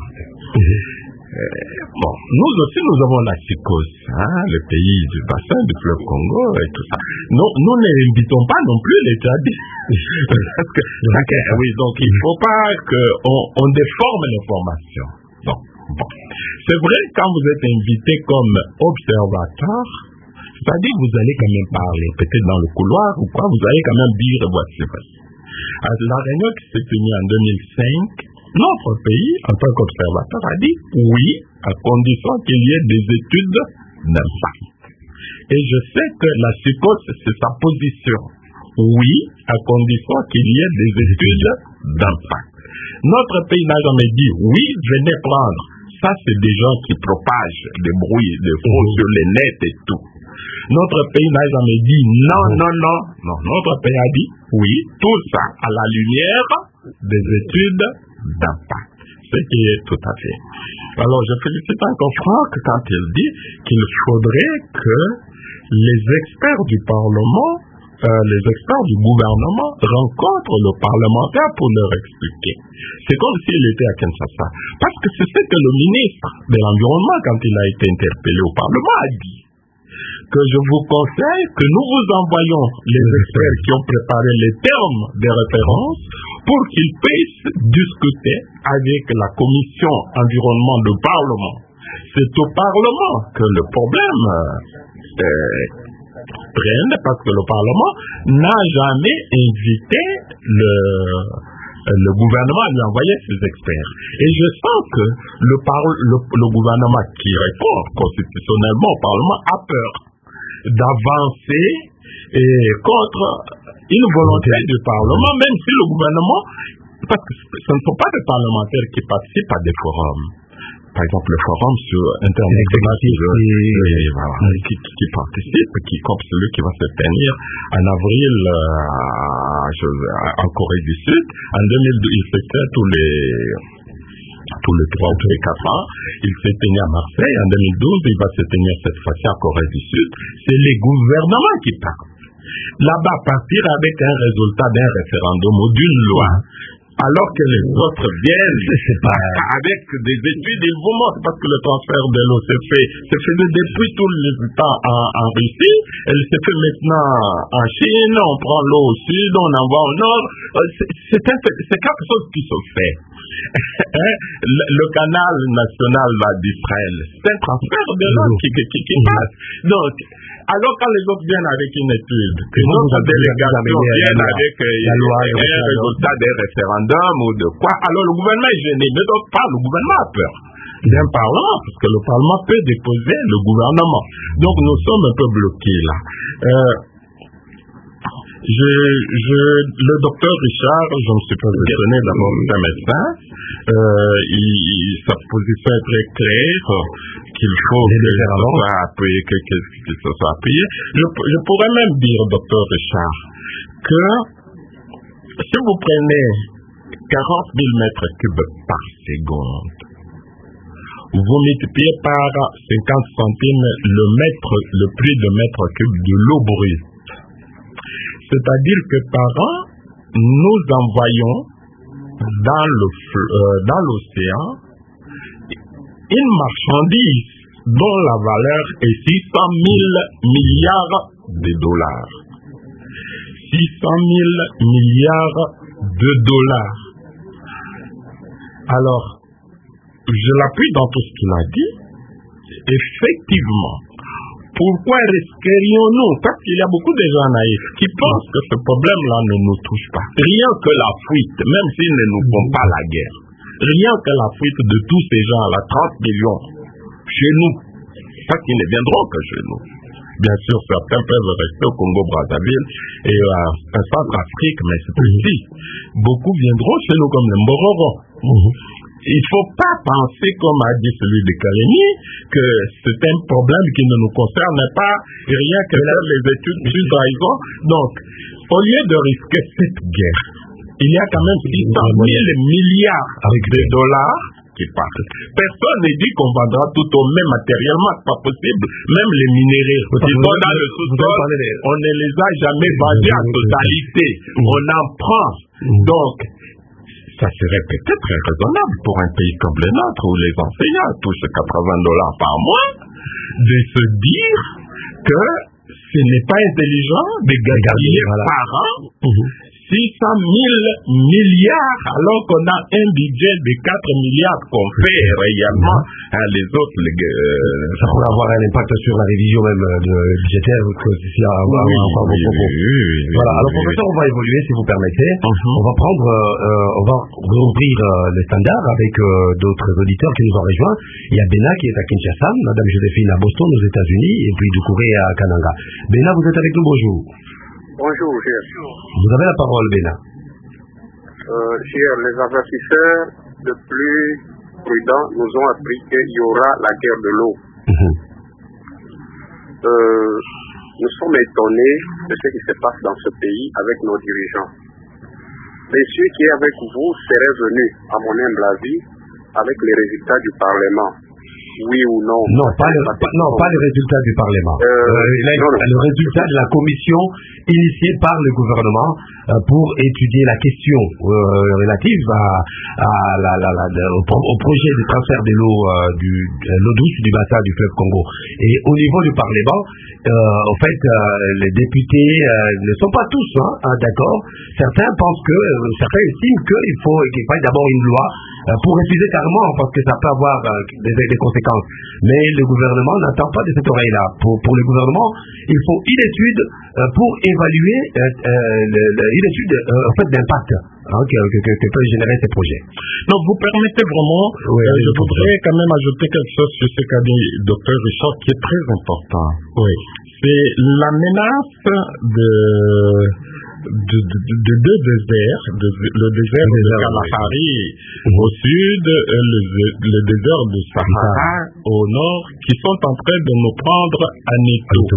Euh, bon, nous aussi nous avons la psychose, hein, le pays du bassin du fleuve Congo et tout ça. Nous, nous n'invitons pas non plus les Tchadiens. Parce que, okay, oui, donc il ne faut pas qu'on on déforme l'information. Bon, bon. C'est vrai, quand vous êtes invité comme observateur, c'est-à-dire vous allez quand même parler, peut-être dans le couloir ou quoi, vous allez quand même dire voici, voici. La réunion qui s'est tenue en deux mille cinq, notre pays, en tant qu'observateur, a dit oui, à condition qu'il y ait des études d'impact. Et je sais que la psychose, c'est sa position. Oui, à condition qu'il y ait des études d'impact. Notre pays n'a jamais dit oui, venez prendre. Ça, c'est des gens qui propagent des bruits, des faux sur les nets et tout. Notre pays n'a jamais dit non, non, non. Non, notre pays a dit oui, tout ça à la lumière des études d'impact. Ce qui est tout à fait. Alors, je félicite encore Franck quand il dit qu'il faudrait que les experts du Parlement, euh, les experts du gouvernement rencontrent le parlementaire pour leur expliquer. C'est comme s'il était à Kinshasa. Parce que c'est ce que le ministre de l'Environnement, quand il a été interpellé au Parlement, a dit. Que je vous conseille que nous vous envoyons les experts qui ont préparé les termes de référence pour qu'ils puissent discuter avec la commission environnement du Parlement. C'est au Parlement que le problème euh, prenne, parce que le Parlement n'a jamais invité le, le gouvernement à lui envoyer ses experts. Et je sens que le, le, le gouvernement qui répond constitutionnellement au Parlement a peur d'avancer et contre une volonté du Parlement, même si le gouvernement, parce que ce ne sont pas des parlementaires qui participent à des forums. Par exemple, le forum sur Internet, voilà, qui, qui participe, qui comme celui qui va se tenir en avril euh, en Corée du Sud. En deux mille deux, il se tient tous les tous les trois ou tous les quatre ans. Il s'est tenu à Marseille. En deux mille douze, il va se tenir cette fois-ci en Corée du Sud. C'est les gouvernements qui parlent. Là-bas, partir avec un résultat d'un référendum ou d'une loi, alors que les autres viennent pas, avec des études, ils vous montrent, parce que le transfert de l'eau se fait, se faisait depuis tout le temps en, en Russie, elle se fait maintenant en Chine, on prend l'eau au sud, on envoie au nord, c'est, c'est, c'est quelque chose qui se fait. le, le canal national là, d'Israël, c'est un transfert de l'eau qui, qui, qui, qui passe. Donc, alors quand les autres viennent avec une étude, que notre délégation vienne avec la loi, un résultat des référendums ou de quoi, alors le gouvernement est gêné. Mais donc pas, le gouvernement a peur d'un Parlement, parce que le Parlement peut déposer le gouvernement. Donc nous sommes un peu bloqués là. Euh, Je, je, le docteur Richard, je ne suis pas étonné d'abord, c'est un médecin. Euh, il, il, sa position est très claire, qu'il faut que ça soit appuyé, que, que, que ça soit appuyé. Je, je pourrais même dire, docteur Richard, que si vous prenez quarante mille mètres cubes par seconde, vous multipliez par cinquante centimes le mètre, le prix de mètre cube de l'eau brute. C'est-à-dire que par an, nous envoyons dans le euh, dans l'océan une marchandise dont la valeur est six cent mille milliards de dollars. six cent mille milliards de dollars. Alors, je l'appuie dans tout ce qu'il a dit. Effectivement, pourquoi risquerions-nous? Parce qu'il y a beaucoup de gens naïfs qui pensent que ce problème-là ne nous touche pas. Rien que la fuite, même s'ils ne nous font pas la guerre, rien que la fuite de tous ces gens-là, trente millions, chez nous, parce qu'ils ne viendront que chez nous. Bien sûr, certains peuvent rester au Congo-Brazzaville et euh, en Centrafrique, mais c'est petit. Beaucoup viendront chez nous comme les Mbororo. Il ne faut pas penser, comme a dit celui de Kalemi, que c'est un problème qui ne nous concerne pas, rien que faire les études sur trahison. Donc, au lieu de risquer cette guerre, il y a quand même six cent mille milliards de dollars qui partent. Personne ne dit qu'on vendra tout au même matériellement, c'est pas possible. Même les minéraux qui sont dans le sous-sol, on ne les a jamais vendus en totalité. On en prend. Donc, ça serait peut-être raisonnable pour un pays comme le nôtre où les enseignants touchent quatre-vingts dollars par mois de se dire que ce n'est pas intelligent de gagner par an six cent mille milliards alors qu'on a un budget de quatre milliards qu'on fait réellement. Hein, les autres, les, euh, ça pourrait avoir un impact sur la révision même de budgétaire. Que si à, oui, à, oui, à, à, oui, oui, oui, voilà. Oui, alors oui, professeur, on va évoluer si vous permettez. Uh-huh. On va prendre, euh, on va rouvrir euh, les standards avec euh, d'autres auditeurs qui nous ont rejoints. Il y a Bena qui est à Kinshasa, Madame Joséphine à Boston aux États-Unis et puis Doucouré à Kananga. Bena, vous êtes avec nous, bonjour. Bonjour, Gilles. Vous avez la parole, Bena. Euh, Gilles, les investisseurs de plus prudents nous ont appris qu'il y aura la guerre de l'eau. Mmh. Euh, nous sommes étonnés de ce qui se passe dans ce pays avec nos dirigeants. Monsieur qui est avec vous serait venu, à mon humble avis, avec les résultats du Parlement. Oui ou non? Non, pas le, pas, non, pas les résultats du Parlement. Euh, euh, la, non, non. Le résultat de la commission initiée par le gouvernement euh, pour étudier la question euh, relative à, à la, la, la, au, au projet de transfert de l'eau euh, du de l'eau douce du bassin du fleuve Congo. Et au niveau du Parlement, euh, en fait, euh, les députés euh, ne sont pas tous hein, hein, d'accord. Certains pensent que, euh, certains estiment qu'il faut qu'il faille d'abord une loi euh, pour refuser carrément parce que ça peut avoir euh, des, des conséquences. Mais le gouvernement n'entend pas de cette oreille-là. Pour, pour le gouvernement, il faut une étude euh, pour évaluer euh, euh, le, le, une étude euh, en fait d'impact hein, que, que, que, que peut générer ces projets. Donc vous permettez vraiment, oui, euh, je voudrais quand même ajouter quelque chose sur ce qu'a dit le docteur Richard qui est très important. Oui. C'est la menace de De, de, de deux déserts, de, le désert de Kalahari oui. au sud, le, le désert de Sahara au nord, qui sont en train de nous prendre à étau.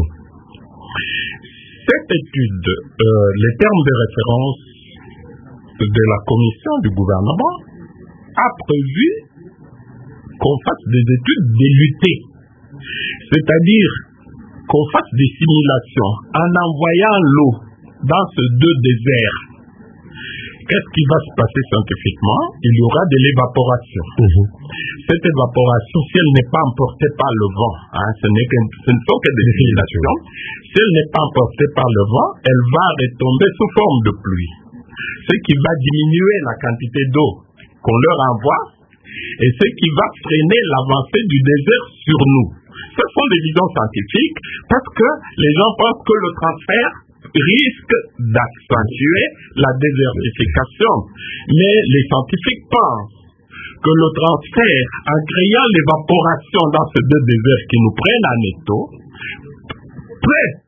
Cette étude, euh, les termes de référence de la commission du gouvernement a prévu qu'on fasse des études délutées, c'est-à-dire qu'on fasse des simulations en envoyant l'eau dans ces deux déserts. Qu'est-ce qui va se passer scientifiquement? Il y aura de l'évaporation. Mmh. Cette évaporation, si elle n'est pas emportée par le vent, hein, ce, n'est que, ce ne sont que des simulations, si elle n'est pas emportée par le vent, elle va retomber sous forme de pluie. Ce qui va diminuer la quantité d'eau qu'on leur envoie et ce qui va freiner l'avancée du désert sur nous. Ce sont des visions scientifiques parce que les gens pensent que le transfert risque d'accentuer la désertification. Mais les scientifiques pensent que le transfert, en créant l'évaporation dans ces deux déserts qui nous prennent en étau, peut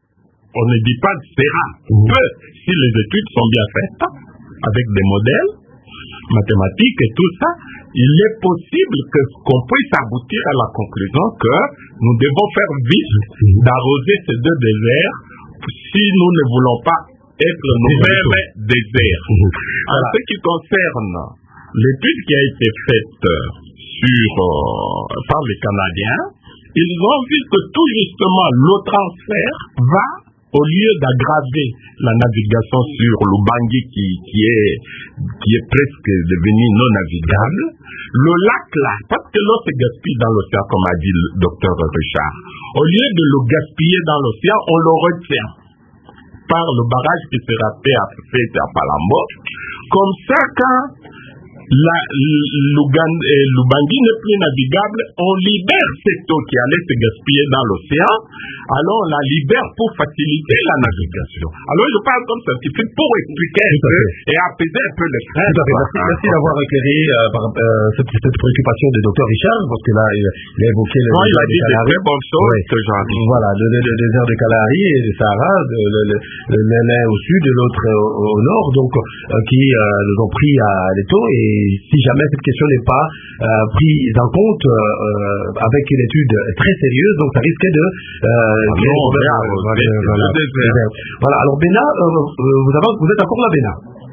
on ne dit pas sera, peut, si les études sont bien faites, avec des modèles mathématiques et tout ça, il est possible que qu'on puisse aboutir à la conclusion que nous devons faire vite d'arroser ces deux déserts si nous ne voulons pas être nous-mêmes déserts. En ce qui concerne l'étude qui a été faite sur, euh, par les Canadiens, ils ont vu que tout justement le transfert va, au lieu d'aggraver la navigation sur l'Ubangi qui, qui, est, qui est presque devenu non navigable, le lac là, parce que l'eau se gaspille dans l'océan, comme a dit le docteur Richard, au lieu de le gaspiller dans l'océan, on le retient par le barrage qui sera fait à, fait à Palambo. Comme ça, quand la, l'Ubangi n'est plus navigable, on libère cette eau qui allait se gaspiller dans l'océan, alors on la libère pour faciliter la navigation. Alors je parle comme scientifique pour expliquer un peu et apaiser un peu les craintes. Merci, merci d'avoir éclairé euh, par, euh, cette, cette préoccupation du docteur Richard, parce que là, il, il a évoqué le non, il a dit de des très bonnes choses oui. que j'en dis. Voilà, le, le, le désert de Kalahari et le Sahara, l'un au sud et l'autre au, au nord, donc euh, qui euh, nous ont pris à l'étau. Et si jamais cette question n'est pas euh, prise en compte euh, avec une étude très sérieuse, donc ça risque de euh, ah non, euh, voilà, voilà, voilà, voilà. Alors Béna, euh, vous, avez, vous êtes encore là, Béna?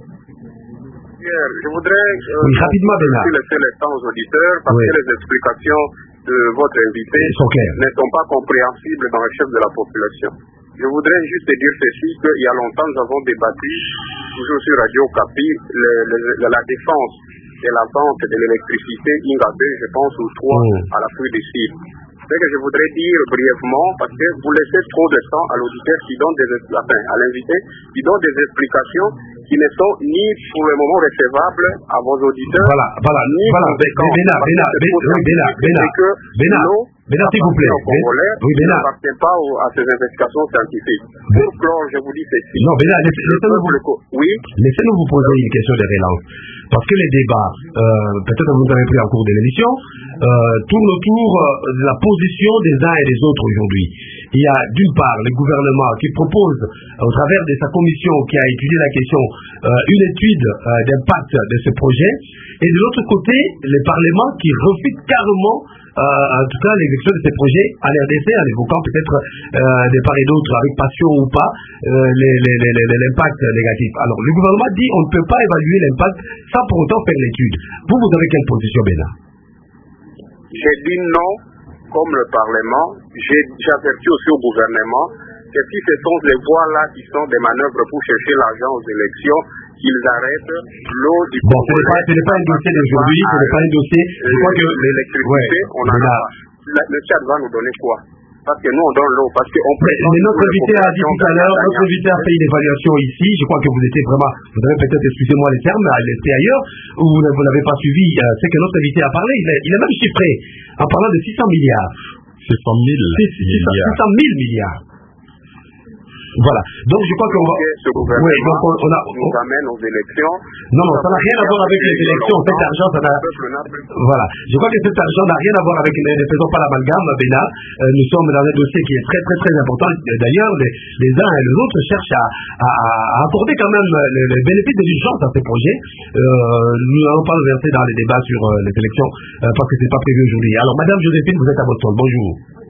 Je voudrais euh, oui, rapidement, Béna. laisser le temps aux auditeurs parce oui. que les explications de votre invité ne sont pas compréhensibles dans le chef de la population. Je voudrais juste dire ceci, qu'il y a longtemps nous avons débattu, toujours sur Radio Capi, le, le, le, la défense de la vente de l'électricité Ingabé, je pense, ou trois oh. à la pluie des cibles. Ce que je voudrais dire brièvement, parce que vous laissez trop de temps à l'auditeur qui donne des enfin, à l'invité, qui donne des explications qui ne sont ni pour le moment recevables à vos auditeurs, voilà, voilà, ni voilà, conséquents. Béna, Béna, Béna, Béna, Béna, Béna, s'il vous plaît. Congolais oui, Béna. Ne n'appartient pas aux, à ces investigations scientifiques. Pour clore, je vous dis ceci. Non, Béna, laissez-nous vous, oui? laissez vous poser une question de relance. Parce que les débats, euh, peut-être que vous avez pris en cours de l'émission, euh, tournent autour de la position des uns et des autres aujourd'hui. Il y a d'une part le gouvernement qui propose, au travers de sa commission qui a étudié la question, euh, une étude euh, d'impact de ce projet, et de l'autre côté, le Parlement qui refuse carrément, euh, en tout cas, l'exécution de ces projets en R D C, en évoquant peut-être euh, de part et d'autre, avec passion ou pas, euh, l'impact négatif. Alors, le gouvernement dit on ne peut pas évaluer l'impact sans pour autant faire l'étude. Vous, vous avez quelle position, Béna? J'ai dit non, comme le Parlement. J'ai averti aussi au gouvernement que si ce sont les voies-là qui sont des manœuvres pour chercher l'argent aux élections, qu'ils arrêtent l'eau du Bon, ce n'est pas, pas un dossier d'aujourd'hui, ce n'est pas un dossier. Je crois que l'électricité, ouais, on en a. Le Tchad va nous donner quoi? Parce que nous, on donne l'eau. Parce qu'on mais, mais notre invité a dit tout à l'heure, notre invité a fait une évaluation ici. Je crois que vous étiez vraiment, vous avez peut-être, excusez-moi les termes, à l'esprit ailleurs, ou vous n'avez pas suivi. Euh, c'est que notre invité a parlé. Il a, il a même chiffré, en parlant de six cents milliards. six cent mille milliards. six cent mille milliards. Voilà. Donc je crois qu'on va. Ce gouvernement oui, donc on, on a, on... nous amène aux élections. Non, non, ça n'a rien à voir avec les élections. Cet argent, ça n'a. Voilà. Je crois que cet argent n'a rien à voir avec les. Ne faisons pas l'amalgame, Béna. Euh, nous sommes dans un dossier qui est très, très, très important. D'ailleurs, les, les uns et les autres cherchent à, à, à accorder quand même le, le bénéfice de l'urgence à ces projets. Euh, nous n'allons pas nous verser dans les débats sur euh, les élections euh, parce que c'est pas prévu aujourd'hui. Alors, Madame Joséphine, vous êtes à votre tour. Bonjour.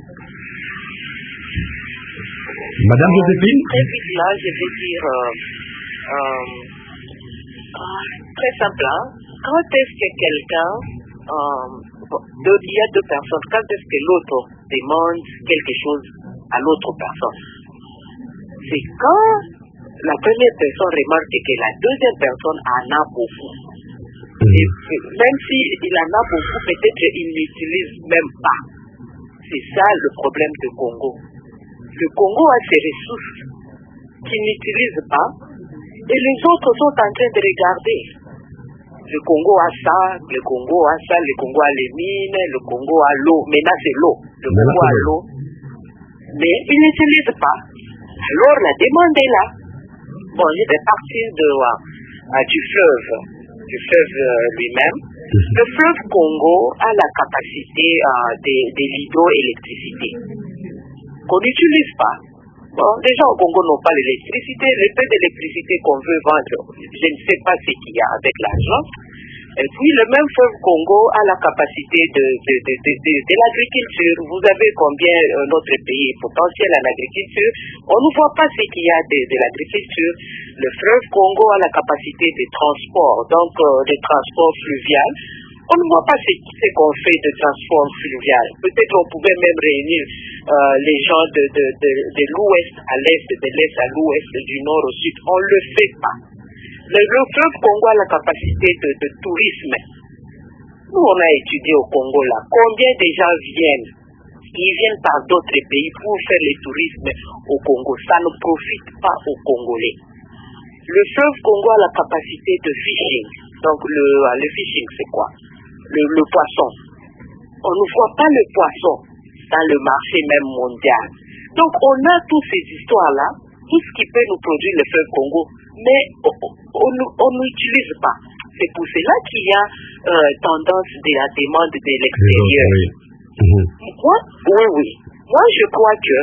Madame Joséphine? Très vite là, je vais dire euh, euh, euh, très simple. Hein? Quand est-ce que quelqu'un, euh, deux, il y a deux personnes, quand est-ce que l'autre demande quelque chose à l'autre personne? C'est quand la première personne remarque que la deuxième personne en a beaucoup. Et même s'il en a beaucoup, peut-être qu'il n'utilise même pas. C'est ça le problème du Congo. Le Congo a ses ressources qu'il n'utilise pas et les autres sont en train de regarder. Le Congo a ça, le Congo a ça, le Congo a les mines, le Congo a l'eau. Maintenant c'est l'eau. Le Congo a l'eau. Mais il n'utilise pas. Alors la demande est là. Bon, je vais partir de, uh, du fleuve, du fleuve uh, lui-même. Le fleuve Congo a la capacité uh, de, de l'hydroélectricité qu'on n'utilise pas. Bon, les gens au Congo n'ont pas l'électricité. Le peu d'électricité qu'on veut vendre, je ne sais pas ce qu'il y a avec l'argent. Et puis, le même fleuve Congo a la capacité de, de, de, de, de, de l'agriculture. Vous avez combien euh, notre pays est potentiel en agriculture? On ne voit pas ce qu'il y a de, de l'agriculture. Le fleuve Congo a la capacité de transport, donc euh, de transport fluvial. On ne voit pas ce, ce qu'on fait de transport fluvial. Peut-être on pouvait même réunir euh, les gens de, de, de, de l'ouest à l'est, de l'est à l'ouest, du nord au sud. On ne le fait pas. Le, le fleuve Congo a la capacité de, de tourisme. Nous, on a étudié au Congo là. Combien de gens viennent? Ils viennent par d'autres pays pour faire le tourisme au Congo. Ça ne profite pas aux Congolais. Le fleuve Congo a la capacité de fishing. Donc le, le fishing, c'est quoi? Le, le poisson. On ne voit pas le poisson dans le marché même mondial. Donc on a toutes ces histoires-là, tout ce qui peut nous produire le fleuve Congo, mais on n'utilise pas. C'est pour cela qu'il y a euh, tendance de la demande de l'extérieur. Oui. Mmh. Moi, oui, oui. Moi, je crois que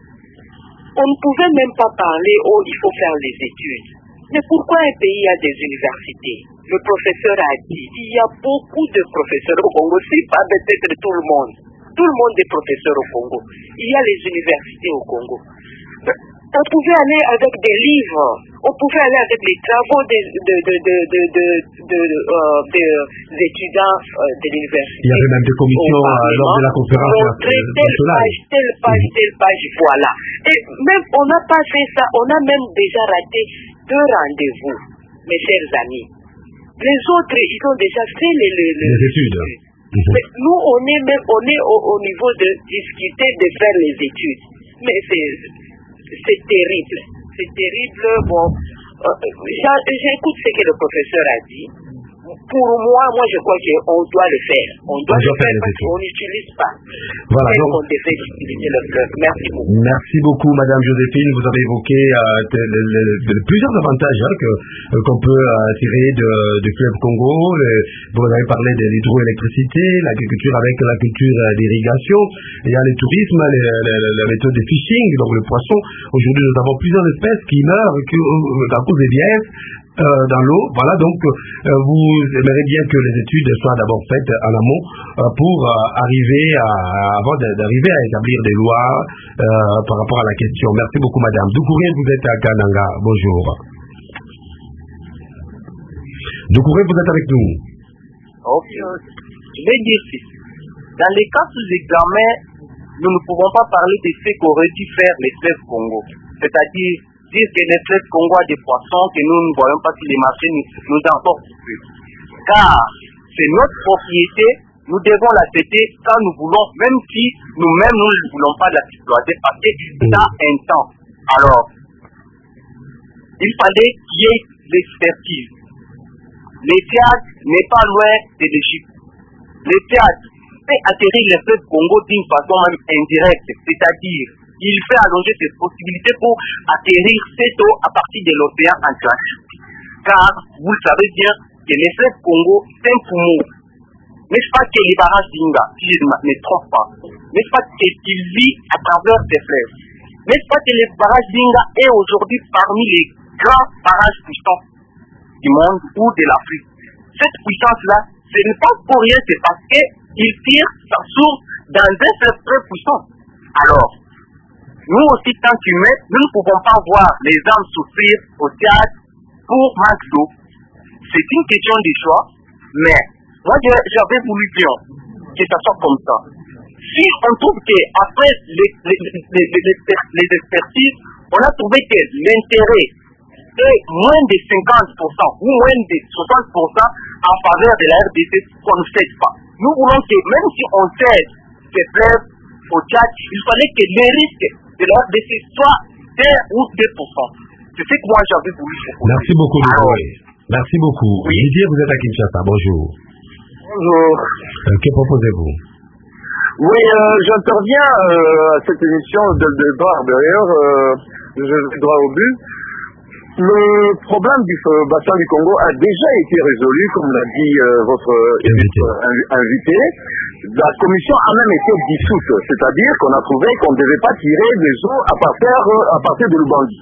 on ne pouvait même pas parler, oh, il faut faire les études. Mais pourquoi un pays a des universités? Le professeur a dit, il y a beaucoup de professeurs au Congo, c'est pas peut-être tout le monde. Tout le monde est professeur au Congo. Il y a les universités au Congo. On pouvait aller avec des livres, on pouvait aller avec les travaux des de, de, de, de, de, de, euh, des étudiants euh, de l'université. Il y avait même des commissions euh, lors de la conférence montrer telle page, telle page, mmh. telle page, voilà. Et même, on n'a pas fait ça, on a même déjà raté deux rendez-vous, mes chers amis. Les autres, ils ont déjà fait les, les, les, les études. Mmh. Mais nous, on est même, on est au, au niveau de discuter de faire les études. Mais c'est... C'est terrible, c'est terrible. Bon, euh, j'écoute ce que le professeur a dit. Pour moi, moi je crois qu'on doit le faire. On doit on le faire parce qu'on n'utilise pas. Voilà, donc, on devrait utiliser le fleuve. Merci beaucoup. Merci beaucoup, Madame Joséphine. Vous avez évoqué euh, de, de, de, de, plusieurs avantages hein, que, euh, qu'on peut euh, tirer de, du fleuve Congo. Le, vous avez parlé de l'hydroélectricité, l'agriculture avec la culture euh, d'irrigation. Il y a le tourisme, les, les, les, la méthode de fishing, donc le poisson. Aujourd'hui, nous avons plusieurs espèces qui meurent que, euh, à cause des lièvres. Euh, dans l'eau, voilà, donc euh, vous aimeriez bien que les études soient d'abord faites en amont euh, pour euh, arriver à, avant d'arriver à établir des lois euh, par rapport à la question. Merci beaucoup, madame. Doucouré, vous êtes à Kananga. Bonjour. Doucouré, vous êtes avec nous. Ok, je vais dire ceci. Dans les cas sous examen, nous ne pouvons pas parler de ce qu'aurait dû faire les fleuves Congo. C'est-à-dire dire que les fleuves Congo a des poissons que nous ne voyons pas sur les marchés nous, nous importent plus. Car c'est notre propriété, nous devons l'accepter quand nous voulons, même si nous-mêmes nous ne voulons pas l'exploiter parce que ça a un temps. Alors, il fallait qu'il y ait l'expertise. Le théâtre n'est pas loin de l'Égypte. Le théâtre fait atterrir les fleuves Congo d'une façon même indirecte, c'est-à-dire il fait allonger ses possibilités pour atterrir cette eau à partir de l'océan Atlantique. Car vous le savez bien que les fleuves Congo, c'est un poumon. N'est-ce pas que les barrages d'Inga, si je ne me trompe pas, n'est-ce pas qu'il vit à travers ces fleuves? N'est-ce pas que les barrages d'Inga est aujourd'hui parmi les grands barrages puissants du monde ou de l'Afrique? Cette puissance-là, ce n'est pas pour rien, c'est parce qu'il tire sa source dans un fleuve très puissant. Alors, nous aussi, tant qu'humains, nous ne pouvons pas voir les âmes souffrir au théâtre pour manque d'eau. C'est une question de choix, mais moi j'avais voulu dire que ça soit comme ça. Si on trouve qu'après les, les, les, les, les expertises, on a trouvé que l'intérêt est moins de cinquante pour cent ou moins de soixante pour cent en faveur de la R D C, qu'on ne cède pas. Nous voulons que même si on cède ces fleuves au théâtre, il fallait que les risques de la R D C soit un ou deux pour cent. C'est ce que moi j'avais voulu faire. Merci beaucoup, Alors, Merci beaucoup. Oui. Didier, vous êtes à Kinshasa. Bonjour. Bonjour. Euh, que proposez-vous? Oui, euh, j'interviens euh, à cette émission de débat. D'ailleurs, euh, je vais droit au but. Le problème du bassin du Congo a déjà été résolu, comme l'a dit euh, votre invité. invité. la commission a même été dissoute, c'est-à-dire qu'on a trouvé qu'on ne devait pas tirer des eaux à partir, à partir de l'Ubangi.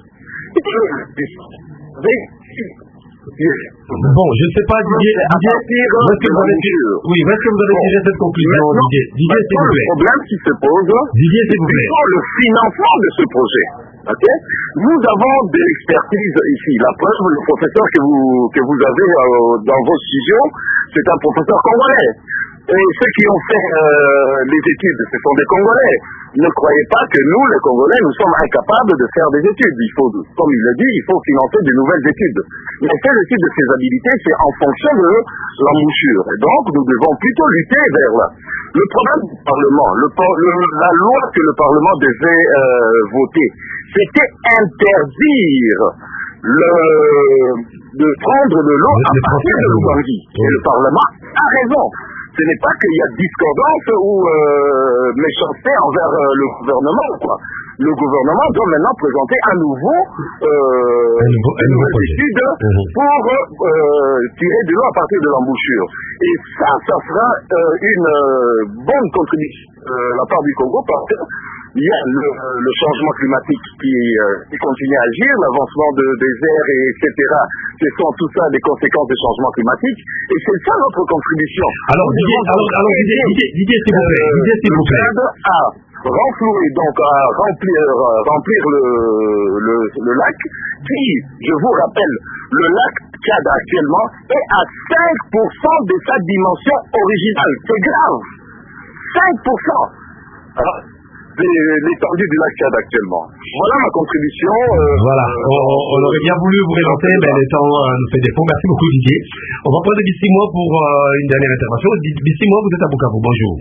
Bon, je ne sais pas, Didier, Didier, où est-ce que vous avez tiré, oui, où est-ce que vous avez tiré cette conclusion, Didier? Didier, s'il vous plaît. Le problème qui se pose, Didier, s'il vous plaît, c'est le financement de ce projet. Okay? Nous avons de l'expertise ici. La preuve, le professeur que vous, que vous avez euh, dans vos studios, c'est un professeur congolais. Et ceux qui ont fait euh, les études, ce sont des Congolais. Ne croyez pas que nous, les Congolais, nous sommes incapables de faire des études. Il faut, comme il le dit, il faut financer de nouvelles études. Mais faire l'étude de faisabilité, c'est en fonction de l'embouchure. Et donc, nous devons plutôt lutter vers là. Le problème du Parlement, le, le, la loi que le Parlement devait euh, voter, c'était interdire le, de prendre de l'eau à partir de l'Ubangi. Et le Parlement a raison. Ce n'est pas qu'il y a discordance ou euh, méchanceté envers euh, le gouvernement, quoi. Le gouvernement doit maintenant présenter à nouveau euh, une nouvelle étude pour euh, tirer de l'eau à partir de l'embouchure. Et ça, ça sera euh, une euh, bonne contribution de la part du Congo parce que il y a le, le changement climatique qui, euh, qui continue à agir, l'avancement de, des airs, et etc. Ce sont tout ça des conséquences du changement climatique. Et c'est ça notre contribution. Alors, Didier, alors, alors, Didier, Didier, Didier, s'il vous plaît. Didier, s'il vous plaît. À renflouer, donc à remplir, euh, remplir le, le, le lac, qui, je vous rappelle, le lac Tchad actuellement est à cinq pour cent de sa dimension originale. C'est grave. cinq pour cent. Alors, l'étendue du lac Tchad actuellement. Voilà ma contribution. Euh, voilà, on, on aurait bien voulu vous présenter, mais le temps euh, nous fait défaut. Merci beaucoup, Didier. On va prendre Bissimo pour euh, une dernière intervention. Bissimo, vous êtes à Bukavu. Bonjour.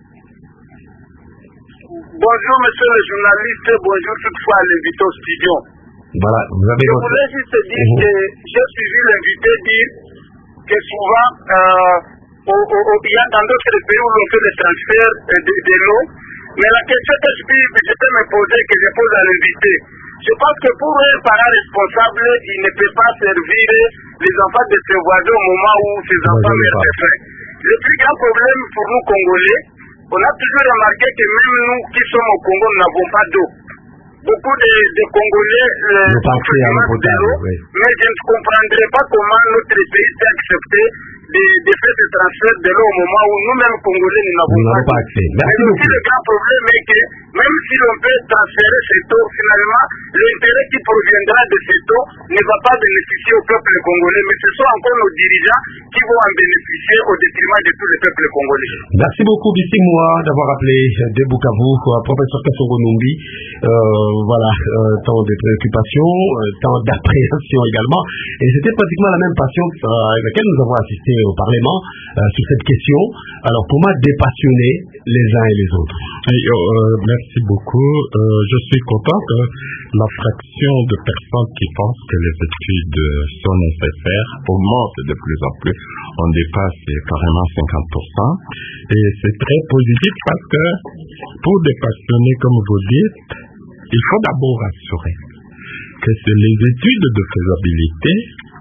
Bonjour, monsieur le journaliste. Bonjour toutefois à l'invité au studio. Voilà, vous avez Je votre... voulais juste dire mmh. que j'ai suivi l'invité dire que souvent, euh, au, au, au, il y a dans d'autres pays où l'on fait le transfert de, de, de l'eau. Mais la question que je, peux, je peux me poser, que je pose à l'invité, je pense que pour un parent responsable, il ne peut pas servir les enfants de ses voisins au moment où ses enfants meurent de faim. Le plus grand problème pour nous Congolais, on a toujours remarqué que même nous qui sommes au Congo, nous n'avons pas d'eau. Beaucoup de, de Congolais euh, ont de l'eau, oui. Mais je ne comprendrais pas comment notre pays s'est accepté de, de faire ce transfert de l'eau au moment où nous-mêmes Congolais nous n'avons pas, pas accès. Mais aussi le grand problème est que même si l'on peut transférer cette eau, finalement, l'intérêt qui proviendra de cette eau ne va pas bénéficier au peuple congolais, mais ce sont encore nos dirigeants qui vont en bénéficier au détriment de tout le peuple congolais. Merci beaucoup, Bissimoa, d'avoir appelé de Bukavu, professeur Kassongo Numbi. Euh, voilà, euh, tant de préoccupations, euh, tant d'appréhension également. Et c'était pratiquement la même passion euh, avec laquelle nous avons assisté au Parlement euh, sur cette question. Alors, comment dépassionner les uns et les autres? Et, euh, merci beaucoup. Euh, je suis content que la fraction de personnes qui pensent que les études sont nécessaires augmente de plus en plus. On dépasse carrément cinquante pour cent. Et c'est très positif parce que pour dépassionner, comme vous dites, il faut d'abord assurer que c'est les études de faisabilité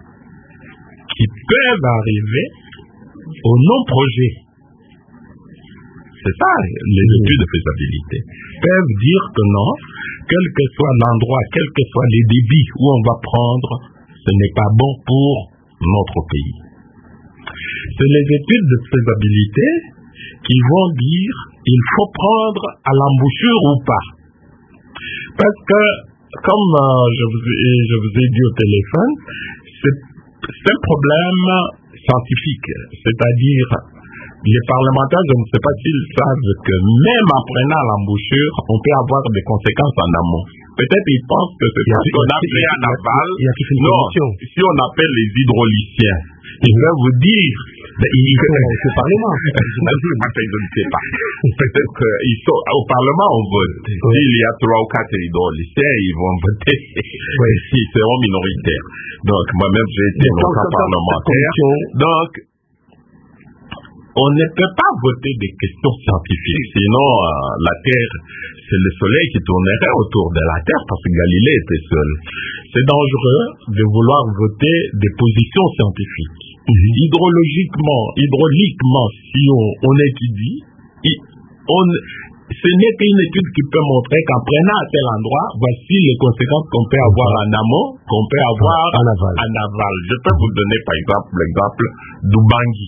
qui peuvent arriver au non-projet. C'est ça, les études de faisabilité peuvent dire que non, quel que soit l'endroit, quels que soient les débits où on va prendre, ce n'est pas bon pour notre pays. C'est les études de faisabilité qui vont dire il faut prendre à l'embouchure ou pas. Parce que, comme euh, je, vous ai, je vous ai dit au téléphone, c'est, c'est un problème scientifique, c'est-à-dire les parlementaires, je ne sais pas s'ils savent que même en prenant l'embouchure, on peut avoir des conséquences en amont. Peut-être ils pensent que c'est parce qu'on a fait en aval. Non, si on appelle les hydrauliciens, ils peuvent vous dire. Mais ils sont au Parlement. Je ne sais pas. Peut-être qu'ils sont au Parlement, on vote. S'il y a trois ou quatre hydrauliciens, ils vont voter. Ils seront minoritaires. Donc, moi-même, j'ai été avocat parlementaire. Donc, on ne peut pas voter des questions scientifiques, sinon euh, la Terre, c'est le Soleil qui tournerait autour de la Terre parce que Galilée était seul. C'est dangereux de vouloir voter des positions scientifiques. Mm-hmm. Hydrologiquement, hydrauliquement, si on, on étudie, on, ce n'est qu'une étude qui peut montrer qu'en prenant à tel endroit, voici les conséquences qu'on peut avoir en amont, qu'on peut avoir en aval. En aval. Je peux vous donner par exemple l'exemple d'Ubangi.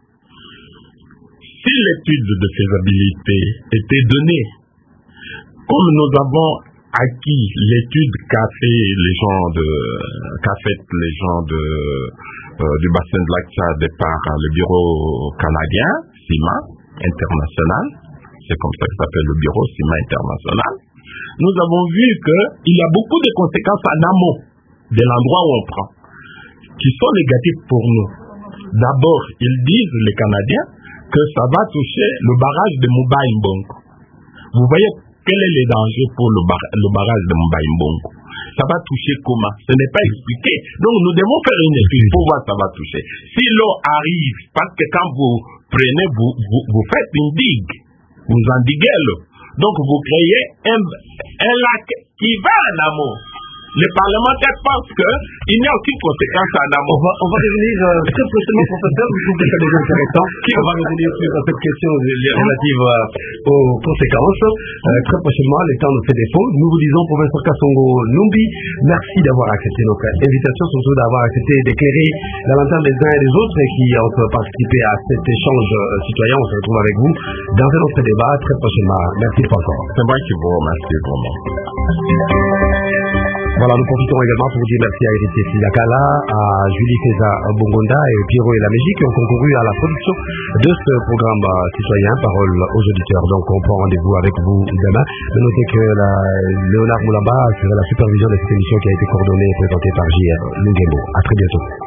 Si l'étude de faisabilité était donnée, comme nous avons acquis l'étude qu'a fait les gens de, qu'a fait les gens de, euh, du bassin de lac Tchad par le bureau canadien, CIMA, international, c'est comme ça que s'appelle le bureau CIMA international, nous avons vu qu'il y a beaucoup de conséquences en amont de l'endroit où on prend, qui sont négatives pour nous. D'abord, ils disent, les Canadiens, que ça va toucher le barrage de Mouba-Mbongo. Vous voyez quel est le danger pour le, bar le barrage de Mouba-Mbongo? Ça va toucher comment? Ce n'est pas expliqué. Donc nous devons faire une étude pour voir ça va toucher. Si l'eau arrive, parce que quand vous prenez, vous, vous, vous faites une digue, vous endiguez l'eau. Donc vous créez un, un lac qui va en amont. Les parlementaires pensent qu'il n'y a aucune conséquence en amont. On va, on va revenir euh, très prochainement, professeur, vous trouvez ça déjà intéressant. On va revenir sur cette question relative euh, aux conséquences. Euh, très prochainement, le temps nous fait défaut. Nous vous disons, professeur Kassongo Numbi, merci d'avoir accepté notre invitation, surtout d'avoir accepté d'éclairer la lanterne des uns et des autres et qui ont participé à cet échange euh, citoyen. On se retrouve avec vous dans un autre débat très prochainement. Merci encore. C'est moi qui vous remercie vraiment. Voilà, nous profitons également pour dire merci à Héritier Silakala, à Julie César Bongonda et Pierrot et la Mégie qui ont concouru à la production de ce programme euh, citoyen Parole aux auditeurs. Donc on prend rendez-vous avec vous demain. Mais notez que la, Léonard Moulamba sera la supervision de cette émission qui a été coordonnée et présentée par J R Lungembo. À très bientôt.